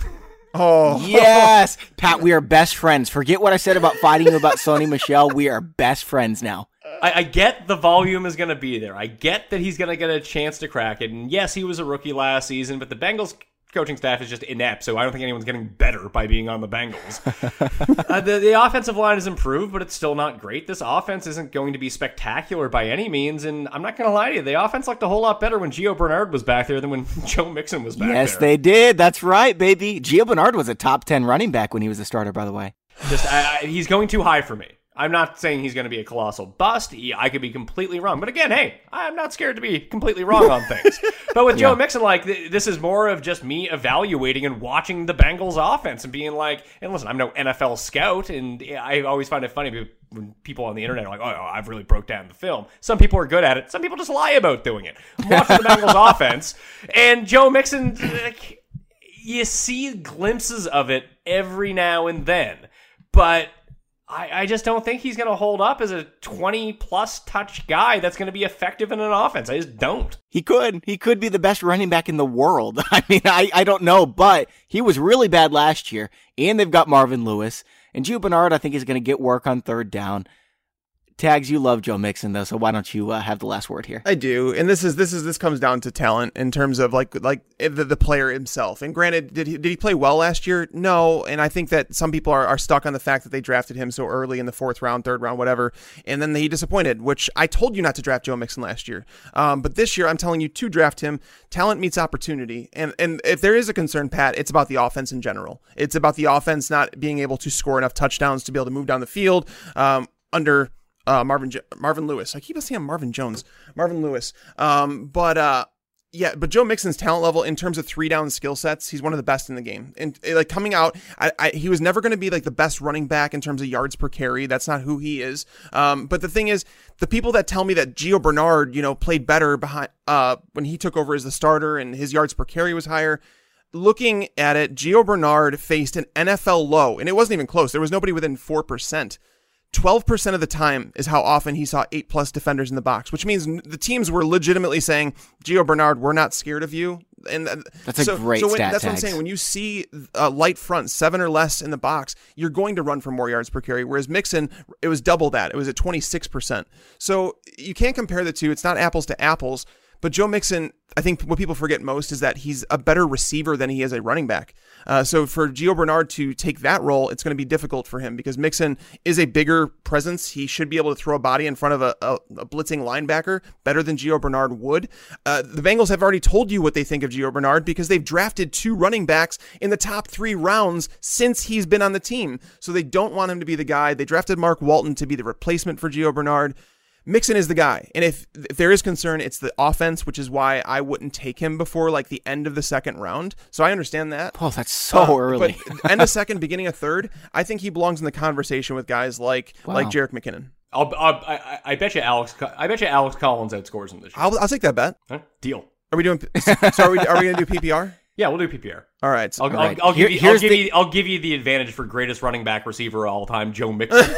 Oh yes, Pat, we are best friends. Forget what I said about fighting you about Sony Michel. We are best friends now. I, I get the volume is going to be there. I get that he's going to get a chance to crack it. And yes, he was a rookie last season, but the Bengals coaching staff is just inept, so I don't think anyone's getting better by being on the Bengals. uh, the, the offensive line has improved, but it's still not great. This offense isn't going to be spectacular by any means, and I'm not going to lie to you, the offense looked a whole lot better when Gio Bernard was back there than when Joe Mixon was back yes, there. Yes, they did. That's right, baby. Gio Bernard was a top ten running back when he was a starter, by the way. Just I, I, he's going too high for me. I'm not saying he's going to be a colossal bust. He, I could be completely wrong. But again, hey, I'm not scared to be completely wrong on things. But with yeah. Joe Mixon, like, th- this is more of just me evaluating and watching the Bengals offense and being like, and listen, I'm no N F L scout, and I always find it funny when people on the internet are like, oh, I've really broke down the film. Some people are good at it. Some people just lie about doing it. I'm watching the Bengals offense, and Joe Mixon, like, you see glimpses of it every now and then. But I, I just don't think he's going to hold up as a twenty-plus touch guy that's going to be effective in an offense. I just don't. He could. He could be the best running back in the world. I mean, I, I don't know, but he was really bad last year, and they've got Marvin Lewis. And Gio Bernard, I think, is going to get work on third down. Tags, you love Joe Mixon, though, so why don't you uh, have the last word here? I do, and this is this is this comes down to talent in terms of like like the, the player himself. And granted, did he did he play well last year? No, and I think that some people are, are stuck on the fact that they drafted him so early in the fourth round, third round, whatever, and then he disappointed. Which I told you not to draft Joe Mixon last year, um, but this year I'm telling you to draft him. Talent meets opportunity, and and if there is a concern, Pat, it's about the offense in general. It's about the offense not being able to score enough touchdowns to be able to move down the field um, under. Uh, Marvin Marvin Lewis. I keep saying Marvin Jones. Marvin Lewis. Um, but uh, yeah, but Joe Mixon's talent level in terms of three down skill sets, he's one of the best in the game. And like coming out, I, I, he was never going to be like the best running back in terms of yards per carry. That's not who he is. Um, but the thing is, the people that tell me that Gio Bernard, you know, played better behind uh when he took over as the starter and his yards per carry was higher. Looking at it, Gio Bernard faced an N F L low, and it wasn't even close. There was nobody within four percent. twelve percent of the time is how often he saw eight plus defenders in the box, which means the teams were legitimately saying, Gio Bernard, we're not scared of you. And that's so, a great so when, stat That's tags. what I'm saying. When you see a light front, seven or less in the box, you're going to run for more yards per carry. Whereas Mixon, it was double that. It was at twenty-six percent. So you can't compare the two. It's not apples to apples. But Joe Mixon, I think what people forget most is that he's a better receiver than he is a running back. Uh, so for Gio Bernard to take that role, it's going to be difficult for him because Mixon is a bigger presence. He should be able to throw a body in front of a, a, a blitzing linebacker better than Gio Bernard would. Uh, the Bengals have already told you what they think of Gio Bernard because they've drafted two running backs in the top three rounds since he's been on the team. So they don't want him to be the guy. They drafted Mark Walton to be the replacement for Gio Bernard. Mixon is the guy. And if, if there is concern, it's the offense, which is why I wouldn't take him before like the end of the second round. So I understand that. Oh, that's so uh, early. But end of second, beginning of third, I think he belongs in the conversation with guys like wow. like Jerick McKinnon. I'll, I'll, I, I bet you Alex. I bet you Alex Collins outscores him this year. I'll, I'll take that bet. Huh? Deal. Are we doing? So are we? Are we going to do P P R? Yeah, we'll do P P R. All right. I'll, all I'll, right. I'll give, Here, you, I'll give the... you. I'll give you the advantage for greatest running back receiver of all time, Joe Mixon.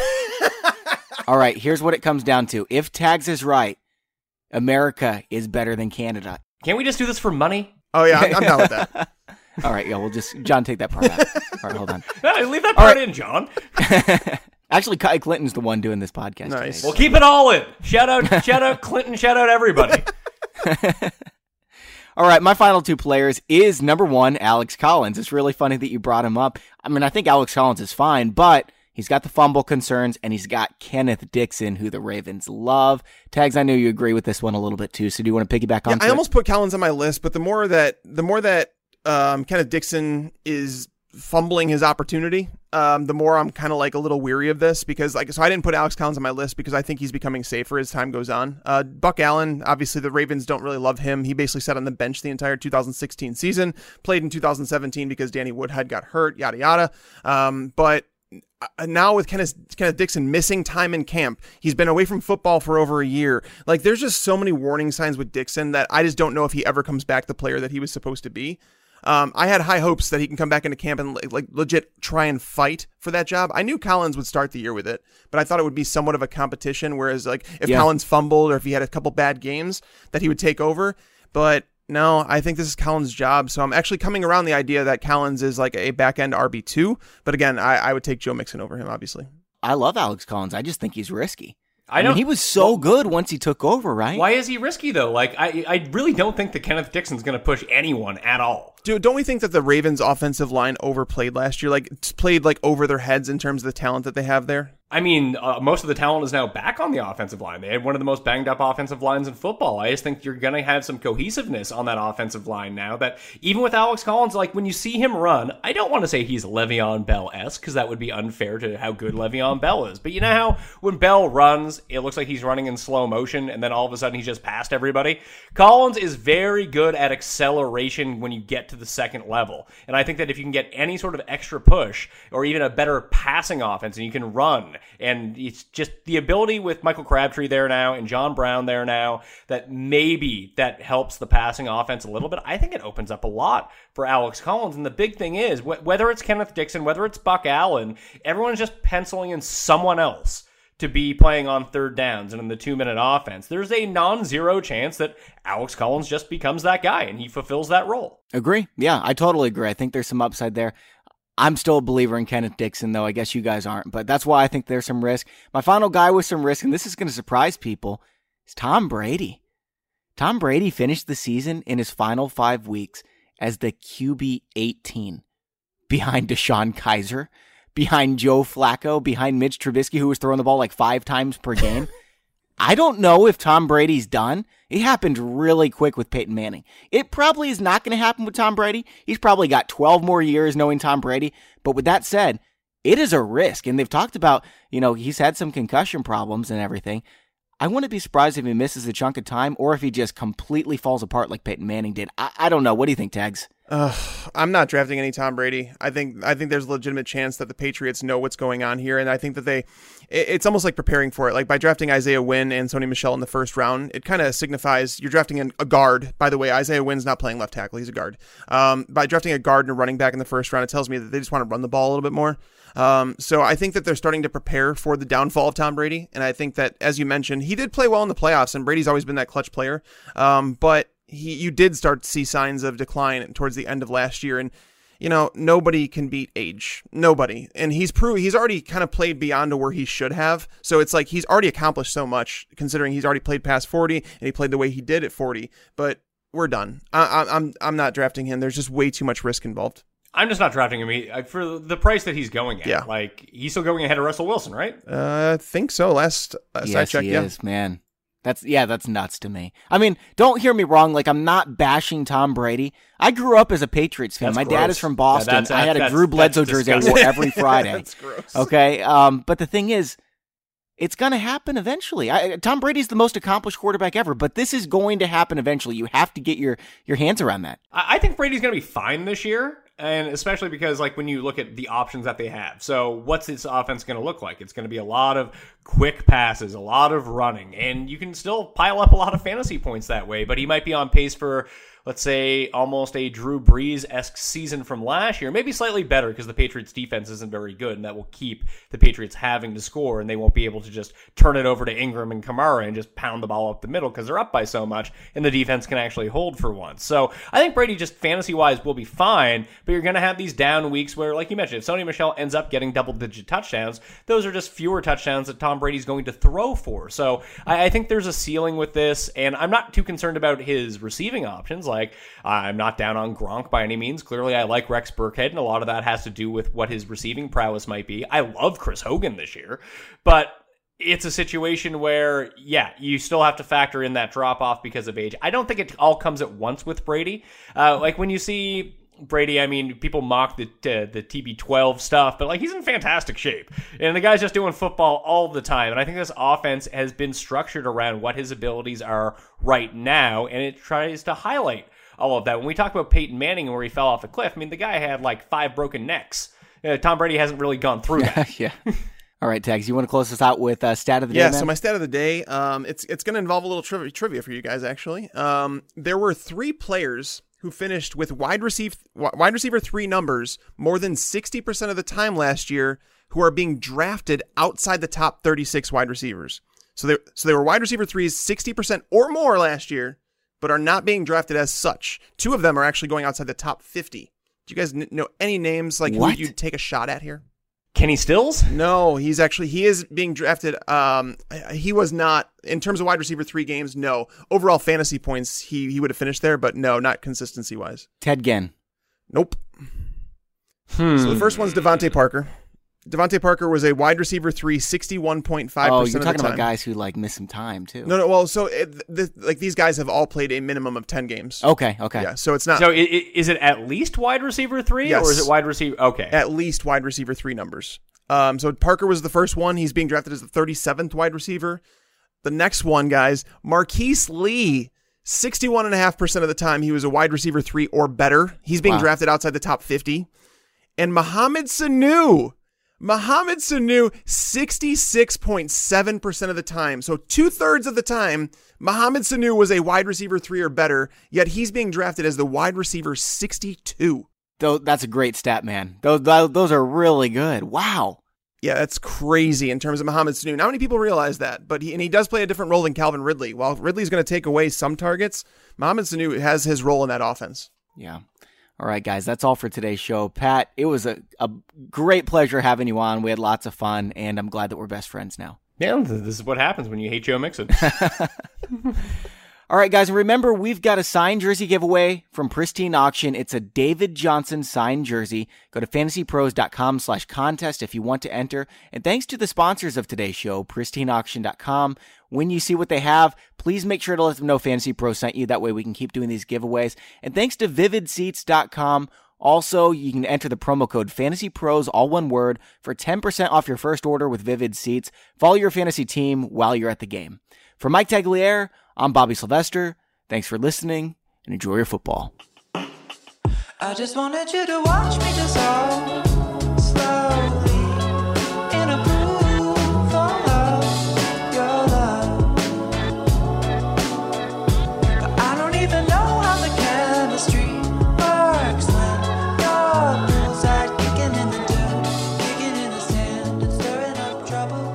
All right, here's what it comes down to. If Tags is right, America is better than Canada. Can't we just do this for money? Oh, yeah, I'm, I'm down with that. All right, yeah, we'll just, John, take that part out. All right, hold on. No, leave that part right. in, John. Actually, Kai Clinton's the one doing this podcast nice. today. We'll keep it all in. Shout out, shout out Clinton, shout out everybody. All right, my final two players is number one, Alex Collins. It's really funny that you brought him up. I mean, I think Alex Collins is fine, but he's got the fumble concerns, and he's got Kenneth Dixon, who the Ravens love. Tags, I know you agree with this one a little bit too, so do you want to piggyback on yeah, I it? almost put Collins on my list, but the more that the more that um, Kenneth Dixon is fumbling his opportunity, um, the more I'm kind of like a little weary of this because like, so I didn't put Alex Collins on my list because I think he's becoming safer as time goes on. Uh, Buck Allen, obviously the Ravens don't really love him. He basically sat on the bench the entire two thousand sixteen season, played in two thousand seventeen because Danny Woodhead got hurt, yada, yada. Um, but now with Kenneth, Kenneth Dixon missing time in camp, he's been away from football for over a year. Like there's just so many warning signs with Dixon that I just don't know if he ever comes back the player that he was supposed to be. Um, I had high hopes that he can come back into camp and like legit try and fight for that job. I knew Collins would start the year with it, but I thought it would be somewhat of a competition. Whereas like if yeah. Collins fumbled or if he had a couple bad games, that he would take over. But no, I think this is Collins' job. So I'm actually coming around the idea that Collins is like a back end R B two. But again, I, I would take Joe Mixon over him, obviously. I love Alex Collins. I just think he's risky. I, I know mean, he was so well, good once he took over, right? Why is he risky, though? Like, I, I really don't think that Kenneth Dixon's going to push anyone at all. Dude, don't we think that the Ravens' offensive line overplayed last year? Like, played like over their heads in terms of the talent that they have there? I mean, uh, most of the talent is now back on the offensive line. They had one of the most banged up offensive lines in football. I just think you're going to have some cohesiveness on that offensive line now that even with Alex Collins, like when you see him run, I don't want to say he's Le'Veon Bell-esque because that would be unfair to how good Le'Veon Bell is. But you know how when Bell runs, it looks like he's running in slow motion and then all of a sudden he's just past everybody? Collins is very good at acceleration when you get to the second level. And I think that if you can get any sort of extra push or even a better passing offense and you can run, and it's just the ability with Michael Crabtree there now and John Brown there now that maybe that helps the passing offense a little bit. I think it opens up a lot for Alex Collins. And the big thing is, wh- whether it's Kenneth Dixon, whether it's Buck Allen, everyone's just penciling in someone else to be playing on third downs and in the two-minute offense. There's a non-zero chance that Alex Collins just becomes that guy and he fulfills that role. Agree. Yeah, I totally agree. I think there's some upside there. I'm still a believer in Kenneth Dixon, though. I guess you guys aren't, but that's why I think there's some risk. My final guy with some risk, and this is going to surprise people, is Tom Brady. Tom Brady finished the season in his final five weeks as the Q B eighteen, behind Deshaun Kaiser, behind Joe Flacco, behind Mitch Trubisky, who was throwing the ball like five times per game. I don't know if Tom Brady's done. It happened really quick with Peyton Manning. It probably is not going to happen with Tom Brady. He's probably got twelve more years knowing Tom Brady. But with that said, it is a risk. And they've talked about, you know, he's had some concussion problems and everything. I wouldn't be surprised if he misses a chunk of time or if he just completely falls apart like Peyton Manning did. I, I don't know. What do you think, Tags? Uh, I'm not drafting any Tom Brady. I think I think there's a legitimate chance that the Patriots know what's going on here, and I think that they, it, it's almost like preparing for it. Like by drafting Isaiah Wynn and Sony Michel in the first round, it kind of signifies you're drafting an, a guard. By the way, Isaiah Wynn's not playing left tackle; he's a guard. Um, by drafting a guard and a running back in the first round, it tells me that they just want to run the ball a little bit more. Um, so I think that they're starting to prepare for the downfall of Tom Brady, and I think that, as you mentioned, he did play well in the playoffs, and Brady's always been that clutch player. Um, but He, you did start to see signs of decline towards the end of last year, and you know nobody can beat age, nobody. And he's proved he's already kind of played beyond to where he should have. So it's like he's already accomplished so much, considering he's already played past forty and he played the way he did at forty. But we're done. I, I'm I'm not drafting him. There's just way too much risk involved. I'm just not drafting him he, for the price that he's going at. Yeah. Like he's still going ahead of Russell Wilson, right? Uh, I think so. Last, last yes, I checked, he yeah. is, man. That's yeah, that's nuts to me. I mean, don't hear me wrong. Like, I'm not bashing Tom Brady. I grew up as a Patriots fan. That's My gross. dad is from Boston. Yeah, that's, I had a that's, Drew Bledsoe that's jersey I disgusting. wore every Friday. That's gross. Okay, um, but the thing is, it's going to happen eventually. I, Tom Brady's the most accomplished quarterback ever, but this is going to happen eventually. You have to get your your hands around that. I, I think Brady's going to be fine this year. And especially because, like, when you look at the options that they have. So what's this offense going to look like? It's going to be a lot of quick passes, a lot of running, and you can still pile up a lot of fantasy points that way. But he might be on pace for, let's say, almost a Drew Brees-esque season from last year. Maybe slightly better because the Patriots' defense isn't very good, and that will keep the Patriots having to score, and they won't be able to just turn it over to Ingram and Kamara and just pound the ball up the middle because they're up by so much, and the defense can actually hold for once. So I think Brady just fantasy-wise will be fine, but you're going to have these down weeks where, like you mentioned, if Sony Michel ends up getting double-digit touchdowns, those are just fewer touchdowns that Tom Brady's going to throw for. So I, I think there's a ceiling with this, and I'm not too concerned about his receiving options. Like, I'm not down on Gronk by any means. Clearly, I like Rex Burkhead, and a lot of that has to do with what his receiving prowess might be. I love Chris Hogan this year, but it's a situation where, yeah, you still have to factor in that drop-off because of age. I don't think it all comes at once with Brady. Uh, like, when you see Brady, I mean, people mock the uh, the T B twelve stuff, but like he's in fantastic shape, and the guy's just doing football all the time. And I think this offense has been structured around what his abilities are right now, and it tries to highlight all of that. When we talk about Peyton Manning and where he fell off a cliff, I mean, the guy had like five broken necks. Uh, Tom Brady hasn't really gone through that. Yeah. All right, Tags, you want to close us out with uh, stat of the day? Yeah, man? so my stat of the day, um, it's it's going to involve a little trivia, trivia for you guys, actually. Um, there were three players who finished with wide receiver wide receiver three numbers more than sixty percent of the time last year, who are being drafted outside the top thirty-six wide receivers. So they so they were wide receiver threes sixty percent or more last year, but are not being drafted as such. Two of them are actually going outside the top fifty. Do you guys n- know any names like What? who you'd take a shot at here? Kenny Stills? No, he's actually, he is being drafted. Um, he was not, in terms of wide receiver three games, no. Overall fantasy points, he he would have finished there, but no, not consistency wise. Ted Ginn. Nope. Hmm. So the first one's Devontae Parker. Devontae Parker was a wide receiver three, sixty-one point five percent Oh, of you're the talking time. about guys who like miss some time too. No, no, well, so it, the, like these guys have all played a minimum of ten games. Okay, okay. Yeah, so it's not So i- i- is it at least wide receiver three, Yes. or is it wide receiver? Okay. at least wide receiver three numbers. Um, so Parker was the first one. He's being drafted as the thirty-seventh wide receiver. The next one, guys, Marquise Lee, sixty-one point five percent of the time he was a wide receiver three or better. He's being Wow. drafted outside the top fifty. And Mohamed Sanu, Mohamed Sanu, sixty-six point seven percent of the time. So two-thirds of the time, Mohamed Sanu was a wide receiver three or better, yet he's being drafted as the wide receiver sixty-two. Though that's a great stat, man. Those those are really good. Wow. Yeah, that's crazy in terms of Mohamed Sanu. Not many people realize that, but he and he does play a different role than Calvin Ridley. While Ridley's going to take away some targets, Mohamed Sanu has his role in that offense. Yeah. All right, guys, that's all for today's show. Pat, it was a, a great pleasure having you on. We had lots of fun, and I'm glad that we're best friends now. Yeah, this is what happens when you hate Joe Mixon. All right, guys, remember, we've got a signed jersey giveaway from Pristine Auction. It's a David Johnson signed jersey. Go to fantasypros.com slash contest if you want to enter. And thanks to the sponsors of today's show, pristine auction dot com. When you see what they have, please make sure to let them know Fantasy Pros sent you. That way we can keep doing these giveaways. And thanks to vivid seats dot com. Also, you can enter the promo code FANTASYPROS, all one word, for ten percent off your first order with Vivid Seats. Follow your fantasy team while you're at the game. For Mike Tagliere, I'm Bobby Sylvester. Thanks for listening, and enjoy your football. I just wanted you to watch me dissolve slowly in a pool of your love. But I don't even know how the chemistry works when your poolside kicking in the dirt, kicking in the sand and stirring up trouble.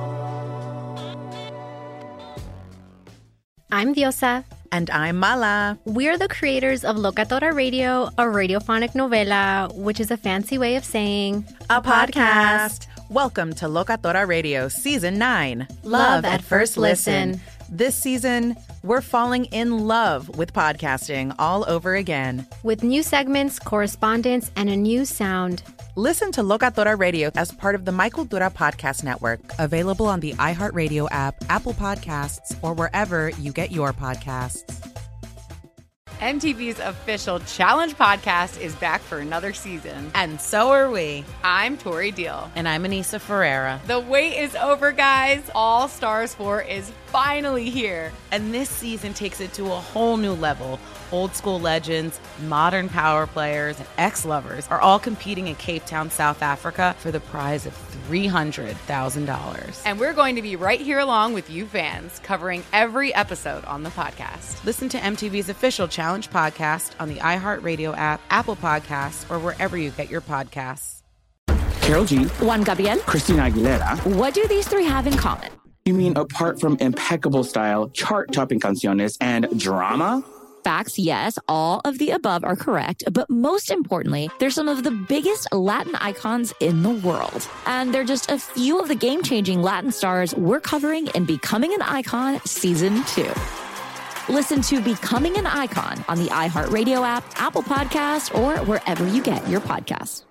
I'm Diosa. And I'm Mala. We're the creators of Locatora Radio, a radiophonic novela, which is a fancy way of saying A podcast. Welcome to Locatora Radio Season nine. Love at First Listen. This season, we're falling in love with podcasting all over again. with new segments, correspondence, and a new sound. Listen to Locatora Radio as part of the Michael Dura Podcast Network. Available on the iHeartRadio app, Apple Podcasts, or wherever you get your podcasts. M T V's official Challenge podcast is back for another season. And so are we. I'm Tori Deal. And I'm Anissa Ferreira. The wait is over, guys. All Stars four is finally here. And this season takes it to a whole new level. Old school legends, modern power players, and ex-lovers are all competing in Cape Town, South Africa for the prize of three hundred thousand dollars. And we're going to be right here along with you fans, covering every episode on the podcast. Listen to M T V's official Challenge podcast on the iHeartRadio app, Apple Podcasts, or wherever you get your podcasts. Carol G, Juan Gabriel, Christina Aguilera. what do these three have in common? You mean apart from impeccable style, chart-topping canciones, and drama? Facts, yes, all of the above are correct, but most importantly, they're some of the biggest Latin icons in the world. And they're just a few of the game-changing Latin stars we're covering in Becoming an Icon Season two. Listen to Becoming an Icon on the iHeartRadio app, Apple Podcasts, or wherever you get your podcasts.